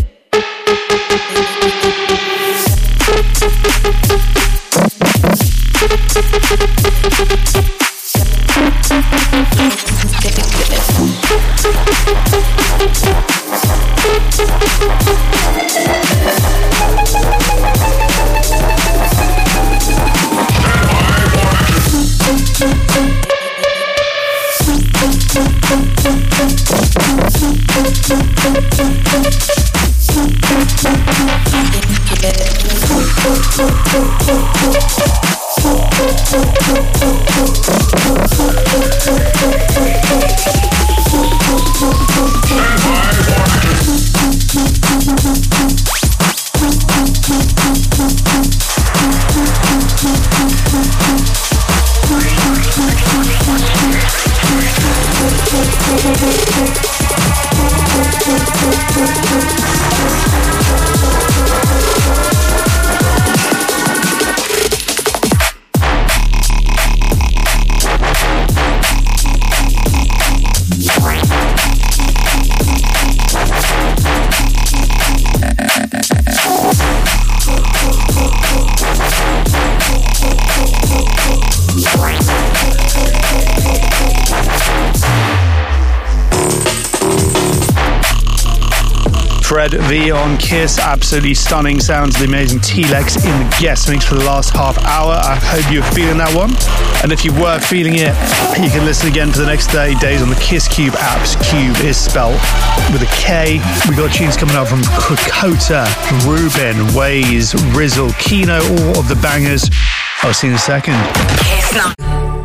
[SPEAKER 2] Fred V on Kiss. Absolutely stunning sounds of the amazing T-Lex in the guest mix for the last half hour. I hope you're feeling that one. And if you were feeling it, you can listen again for the next 30 days on the Kiss Cube apps. Cube is spelled with a K. We got tunes coming up from Krakota, Ruben, Waze, Rizzle, Kino, all of the bangers. I'll see you in a second.
[SPEAKER 5] Kiss Night.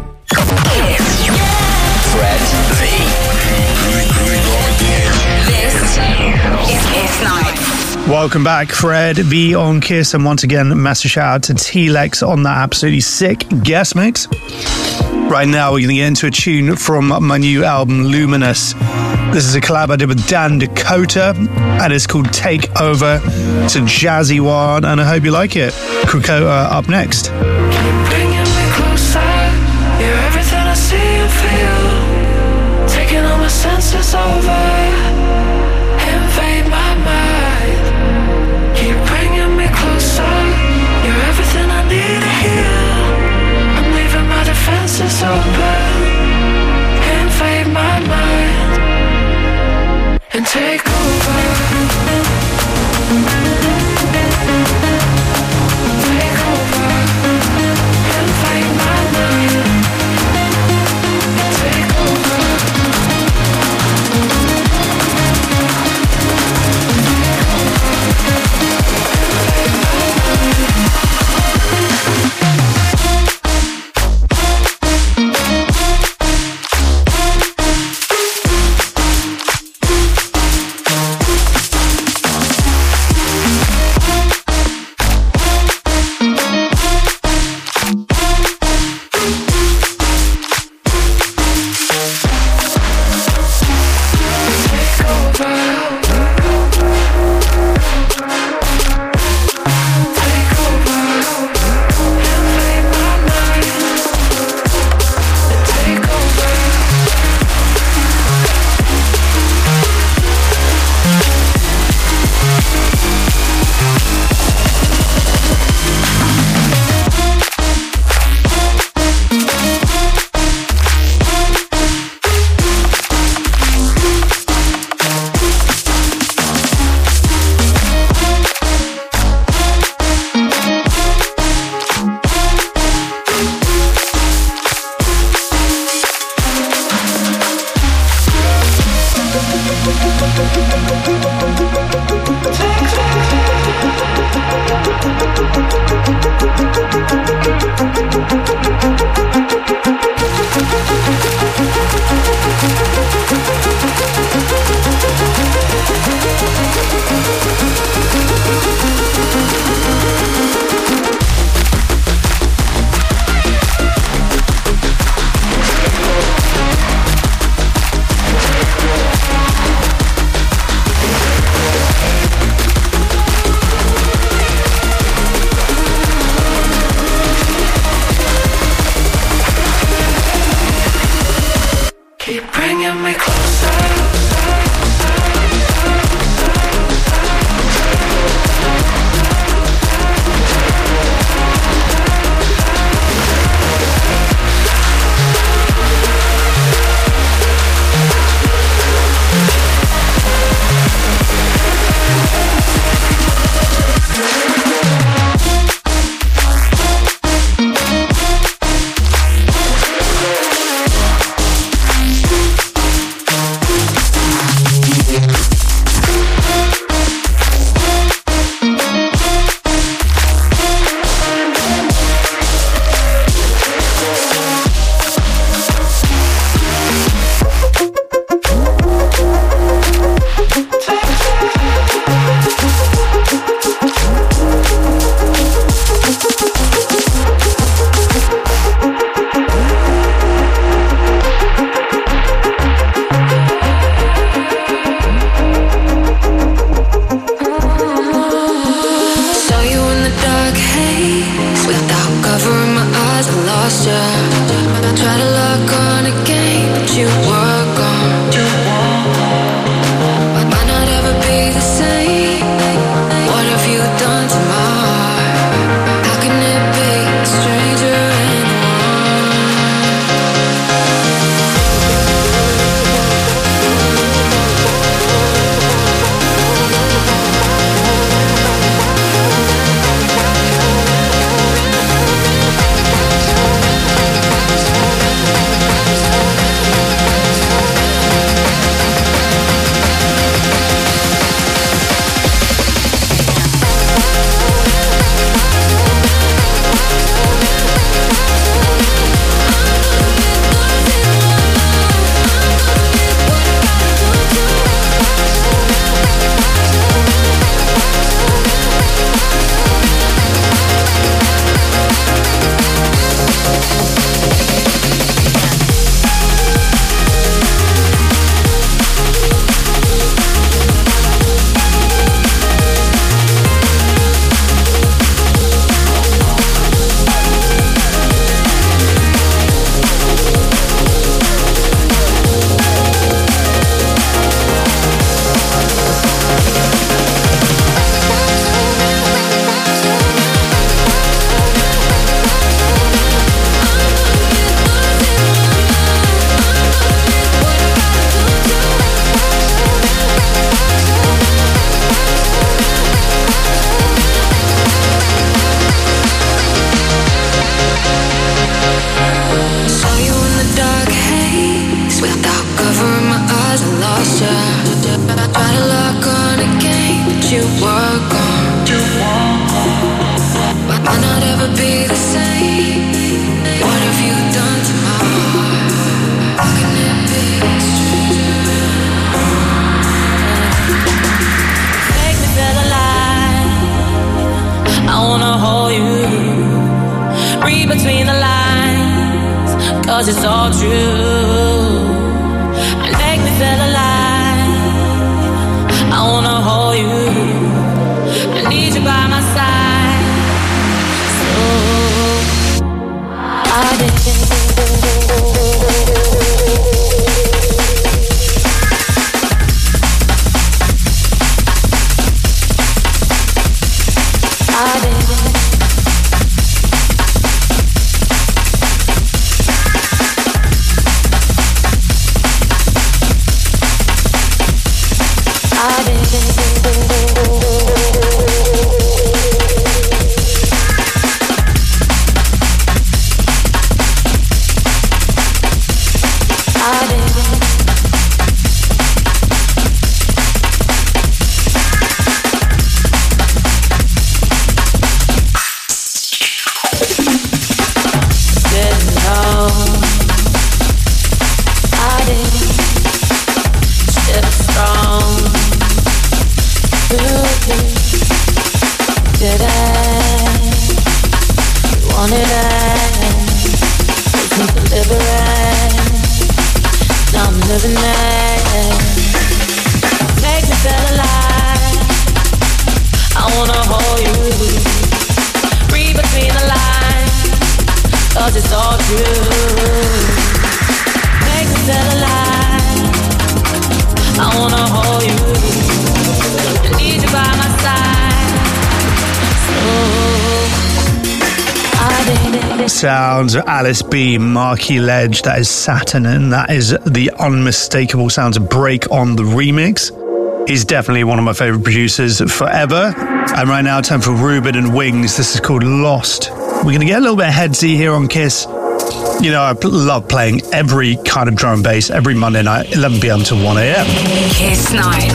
[SPEAKER 5] Fred V. This is Kiss Night.
[SPEAKER 2] Welcome back, Fred V on Kiss, and once again, massive shout out to T-Lex on that absolutely sick guest mix. Right now, we're going to get into a tune from my new album, Luminous. This is a collab I did with Dan Dakota, and it's called Take Over. It's a jazzy one, and I hope you like it. Krakota up next.
[SPEAKER 1] Bringing me closer, you're everything I see and feel. Taking all my senses over, invade my mind. Keep bringing me closer, you're everything I need to hear. I'm leaving my defenses open, invade my mind, and take over.
[SPEAKER 3] lost ya. Try to lock on again, but you were gone. Might not ever be the same. What have you done to my heart? How can it be a stranger in the
[SPEAKER 4] it's all true. And make me feel alive. I wanna hold you. I need you by my side. So I did.
[SPEAKER 2] Sounds of Alice B, Marky Ledge, that is Saturn, and that is the unmistakable sounds of Break on the remix. He's definitely one of my favourite producers forever. And right now, time for Ruben and Wings. This is called Lost. We're going to get a little bit headsy here on Kiss. You know, I love playing every kind of drum and bass every Monday night, 11 p.m. to 1 a.m.
[SPEAKER 5] Kiss Night.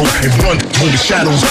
[SPEAKER 8] arrow and run through the shadows.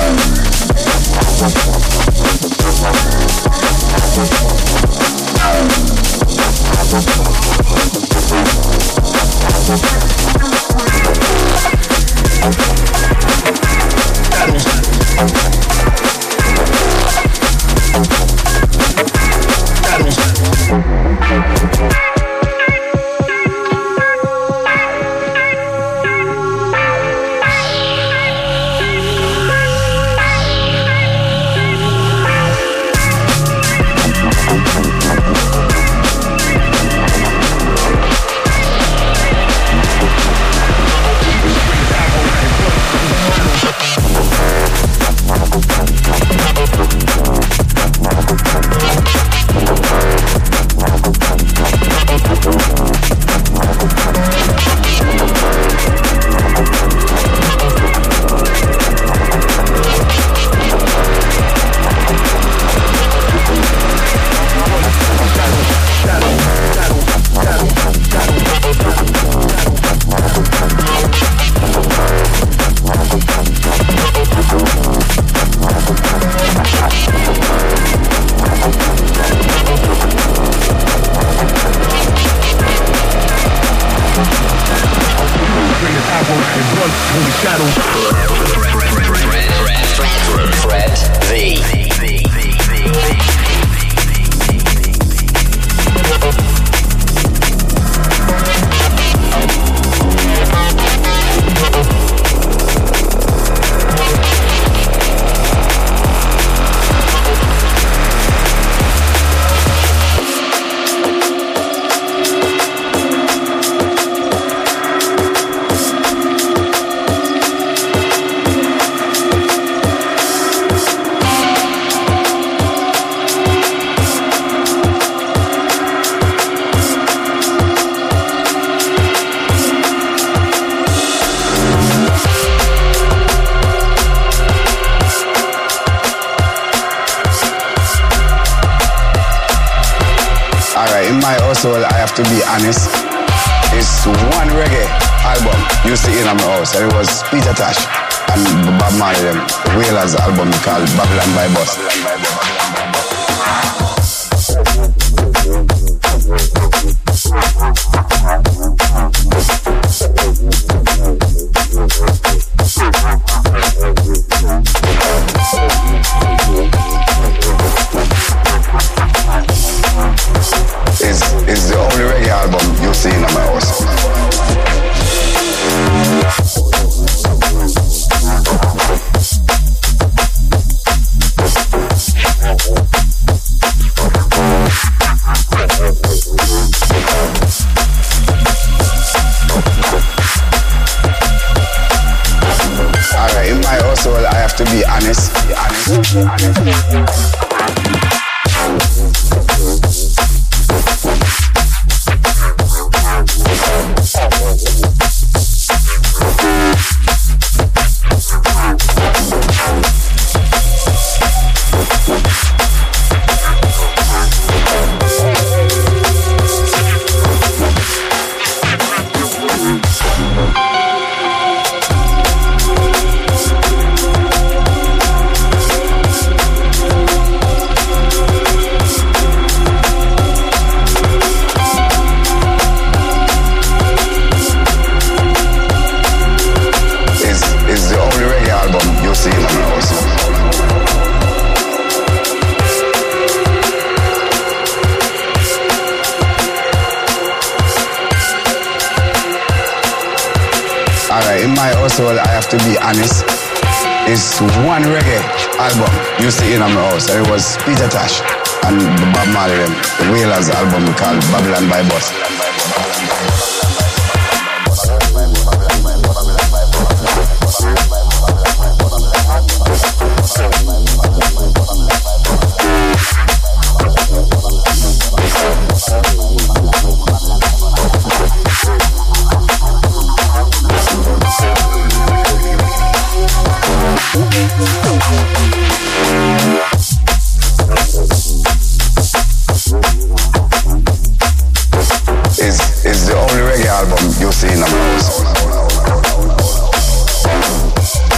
[SPEAKER 19] soul, I have to be honest. It's one reggae album used to in my house, and it was Peter Tosh and Bob Marley, them Wailers album called Babylon by Bus. It's the only reggae album you see in my house. Alright, in my household I have to be honest. Alright, in my household, I have to be honest. It's one reggae album used to in my house, and it was Peter Tosh and Bob Marley, them Wailers album called Babylon by Bus. It's the only reggae album you see in my house.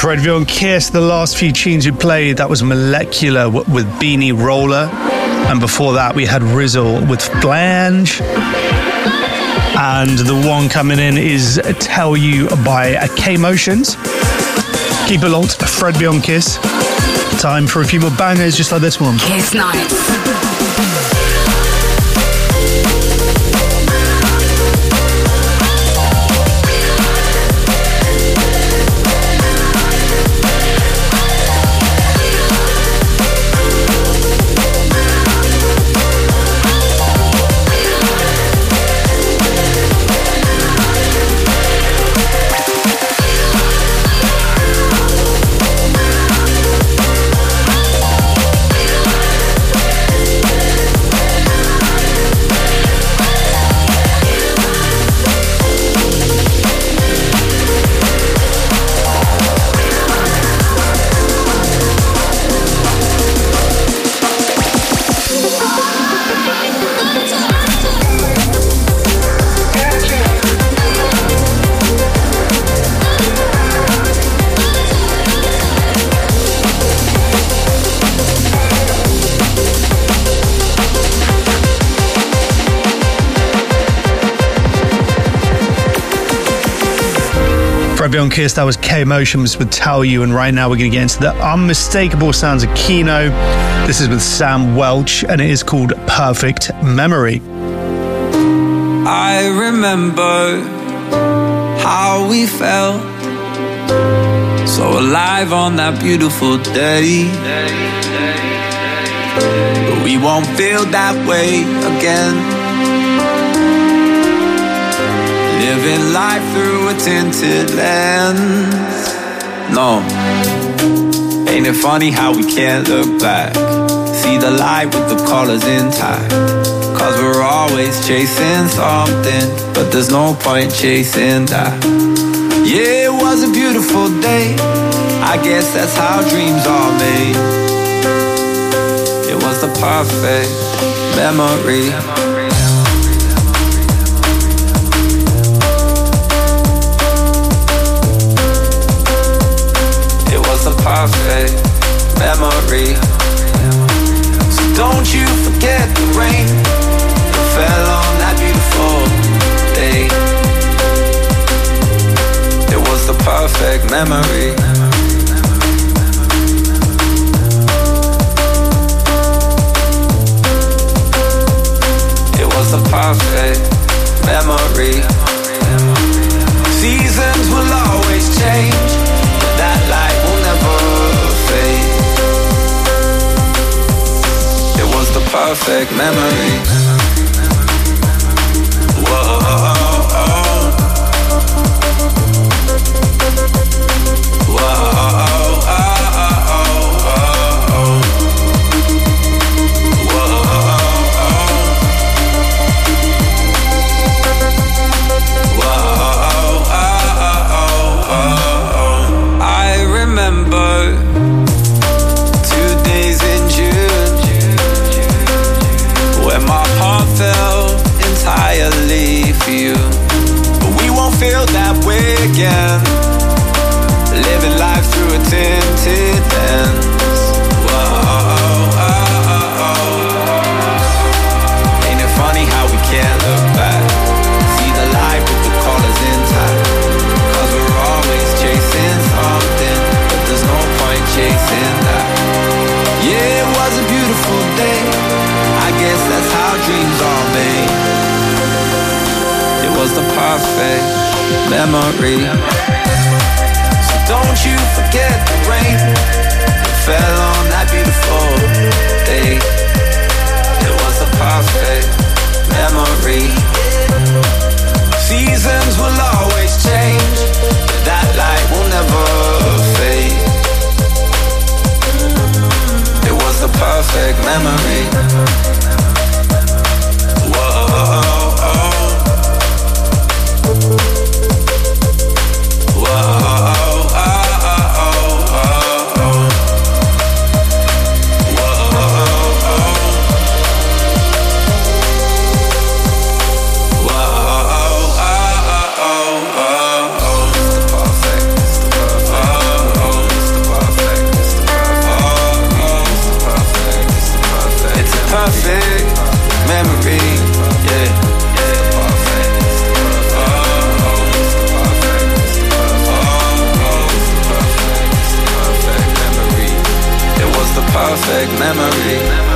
[SPEAKER 2] Fred V on Kiss. The last few tunes we played, that was Molecular with Beanie Roller. And before that, we had Rizzle with Flange. And the one coming in is Tell You by K-Motions. Keep it locked, Fred V on Kiss. Time for a few more bangers just like this one.
[SPEAKER 5] Kiss Nights.
[SPEAKER 2] On Kiss, that was K-Motions with Tell You, and right now we're going to get into the unmistakable sounds of Kino. This is with Sam Welch, and it is called Perfect Memory.
[SPEAKER 16] I remember how we felt, so alive on that beautiful day, but we won't feel that way again. Living life through a tinted lens. No, ain't it funny how we can't look back? See the light with the colors intact. Cause we're always chasing something, but there's no point chasing that. Yeah, it was a beautiful day. I guess that's how dreams are made. It was the perfect memory. Perfect memory. So don't you forget the rain that fell on that beautiful day. It was the perfect memory. It was the perfect memory. Seasons will always change, but that light will never fade. It was the perfect memory. Whoa. Feel that way again. Living life through a tinted lens. Whoa. Ain't it funny how we can't look back? See the light with the colors intact. Cause we're always chasing something, but there's no point chasing that. Yeah, it was a beautiful day. I guess that's how dreams are made. It was the perfect memory. So don't you forget the rain that fell on that beautiful day. It was the perfect memory. Seasons will always change, but that light will never fade. It was the perfect memory. Whoa. Whoa.
[SPEAKER 15] memory.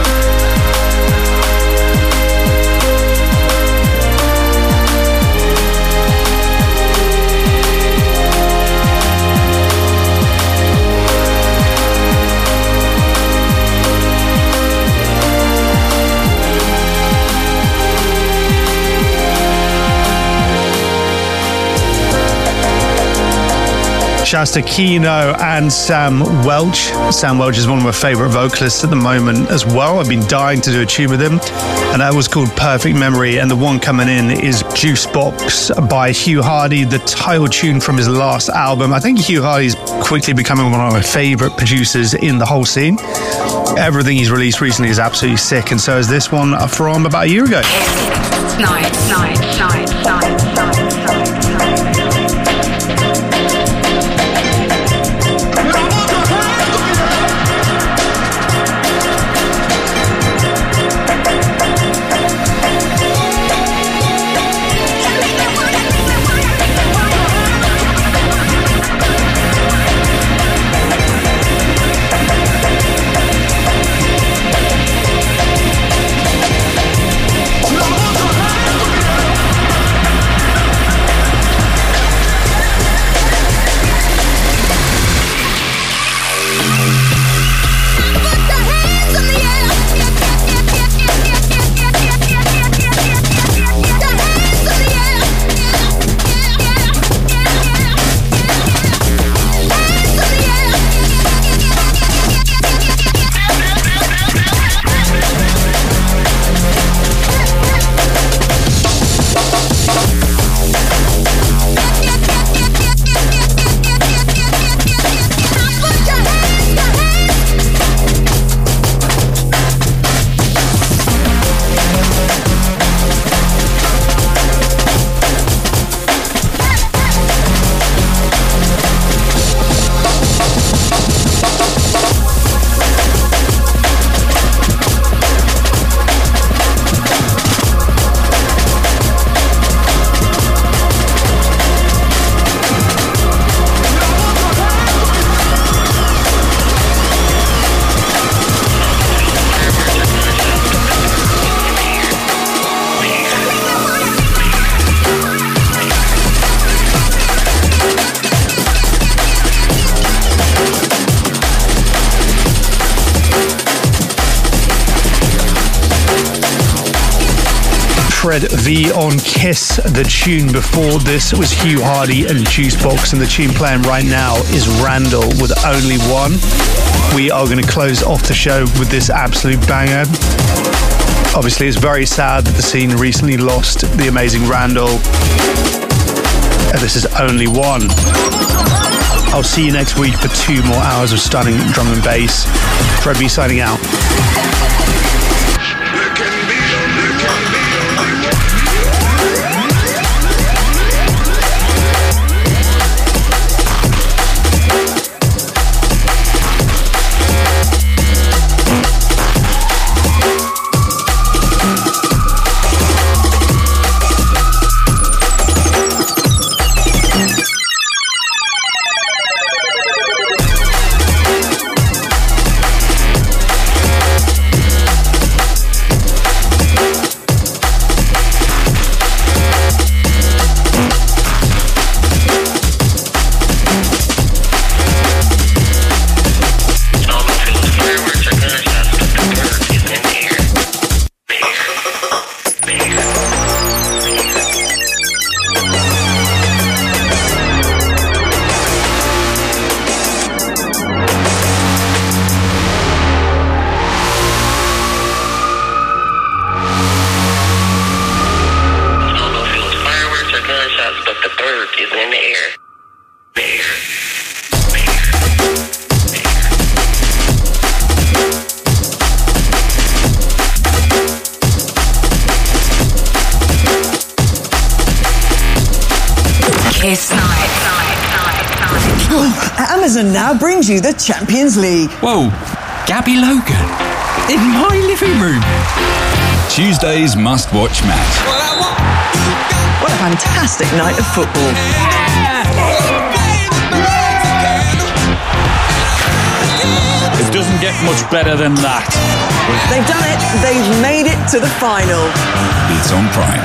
[SPEAKER 2] Shouts to Keno and Sam Welch. Sam Welch is one of my favourite vocalists at the moment as well. I've been dying to do a tune with him, and that was called Perfect Memory. And the one coming in is Juicebox by Hugh Hardy, the title tune from his last album. I think Hugh Hardy's quickly becoming one of my favourite producers in the whole scene. Everything he's released recently is absolutely sick, and so is this one from about a year ago.
[SPEAKER 5] Nine.
[SPEAKER 2] Fred V on Kiss. The tune before this was Hugh Hardy and Juicebox, and the tune playing right now is Randall with Only One. We are going to close off the show with this absolute banger. Obviously, it's very sad that the scene recently lost the amazing Randall. And this is Only One. I'll see you next week for 2 more hours of stunning drum and bass. Fred V signing out.
[SPEAKER 20] Amazon now brings you the Champions League.
[SPEAKER 21] Whoa, Gabby Logan in my living room. Tuesday's must-watch match.
[SPEAKER 20] What a fantastic night of football.
[SPEAKER 21] It doesn't get get much better than that.
[SPEAKER 20] They've done it. They've made it to the final.
[SPEAKER 21] It's on Prime.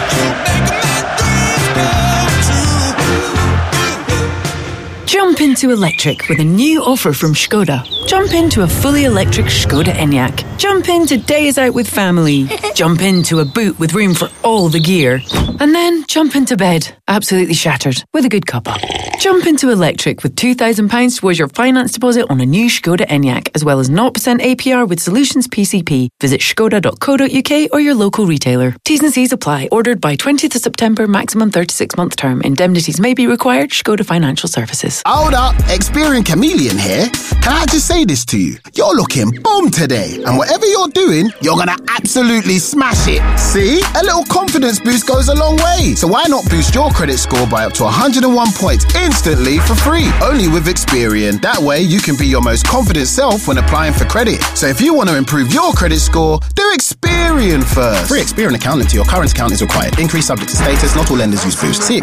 [SPEAKER 6] Jump into electric with a new offer from Skoda. Jump into a fully electric Skoda Enyaq. Jump into days out with family. Jump into a boot with room for all the gear. And then jump into bed, absolutely shattered, with a good cuppa. Jump into electric with £2,000 towards your finance deposit on a new Skoda Enyaq, as well as 0% APR with Solutions PCP. Visit skoda.co.uk or your local retailer. T's and C's apply. Ordered by 20th of September, maximum 36-month term. Indemnities may be required. Skoda Financial Services.
[SPEAKER 22] Hold up, Experian Chameleon here. Can I just say this to you? You're looking boom today, and whatever you're doing, you're gonna absolutely smash it. See? A little confidence boost goes a long way. So why not boost your credit score by up to 101 points instantly for free? Only with Experian. That way you can be your most confident self when applying for credit. So if you want to improve your credit score, do Experian first. Free Experian account into your current account is required. Increase subject to status. Not all lenders use boost. See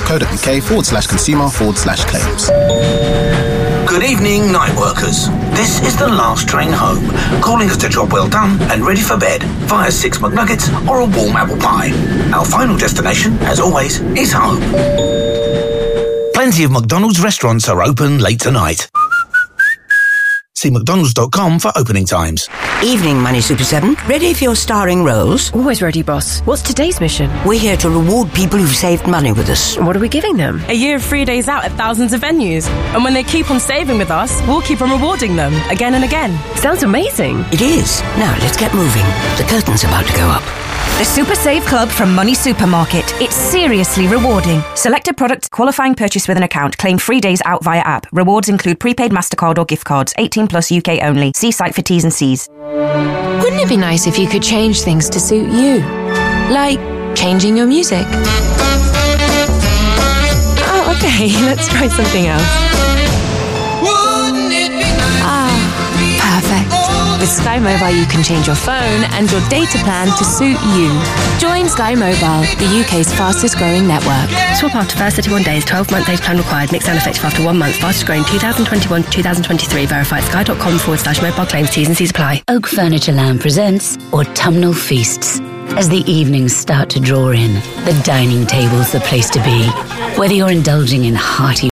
[SPEAKER 22] experian.co.uk/consumer/claims.
[SPEAKER 23] Good evening, night workers. This is the last train home, calling us a job well done and ready for bed via 6 McNuggets or a warm apple pie. Our final destination, as always, is home. Plenty of McDonald's restaurants are open late tonight. See mcdonalds.com for opening times.
[SPEAKER 10] Evening, Money Super 7. Ready for your starring roles?
[SPEAKER 24] Always ready, boss. What's today's mission?
[SPEAKER 10] We're here to reward people who've saved money with us.
[SPEAKER 24] What are we giving them?
[SPEAKER 25] A year of free days out at thousands of venues. And when they keep on saving with us, we'll keep on rewarding them again and again.
[SPEAKER 24] Sounds amazing.
[SPEAKER 10] It is. Now, let's get moving. The curtain's about to go up.
[SPEAKER 26] The Super Save Club from Money Supermarket. It's seriously rewarding. Selected products, qualifying purchase with an account. Claim free days out via app. Rewards include prepaid MasterCard or gift cards. 18 plus UK only. See site for T's and C's.
[SPEAKER 27] Wouldn't it be nice if you could change things to suit you? Like changing your music.
[SPEAKER 24] Oh, okay. Let's try something else.
[SPEAKER 27] Perfect. With Sky Mobile, you can change your phone and your data plan to suit you. Join Sky Mobile, the UK's fastest growing network.
[SPEAKER 24] Swap after first 31 days, 12-month data plan required. Mix and effective after 1 month. Fastest growing 2021 to 2023. Verified sky.com/mobile claims. T's and C's apply.
[SPEAKER 28] Oak Furniture Land presents Autumnal Feasts. As the evenings start to draw in, the dining table's the place to be. Whether you're indulging in hearty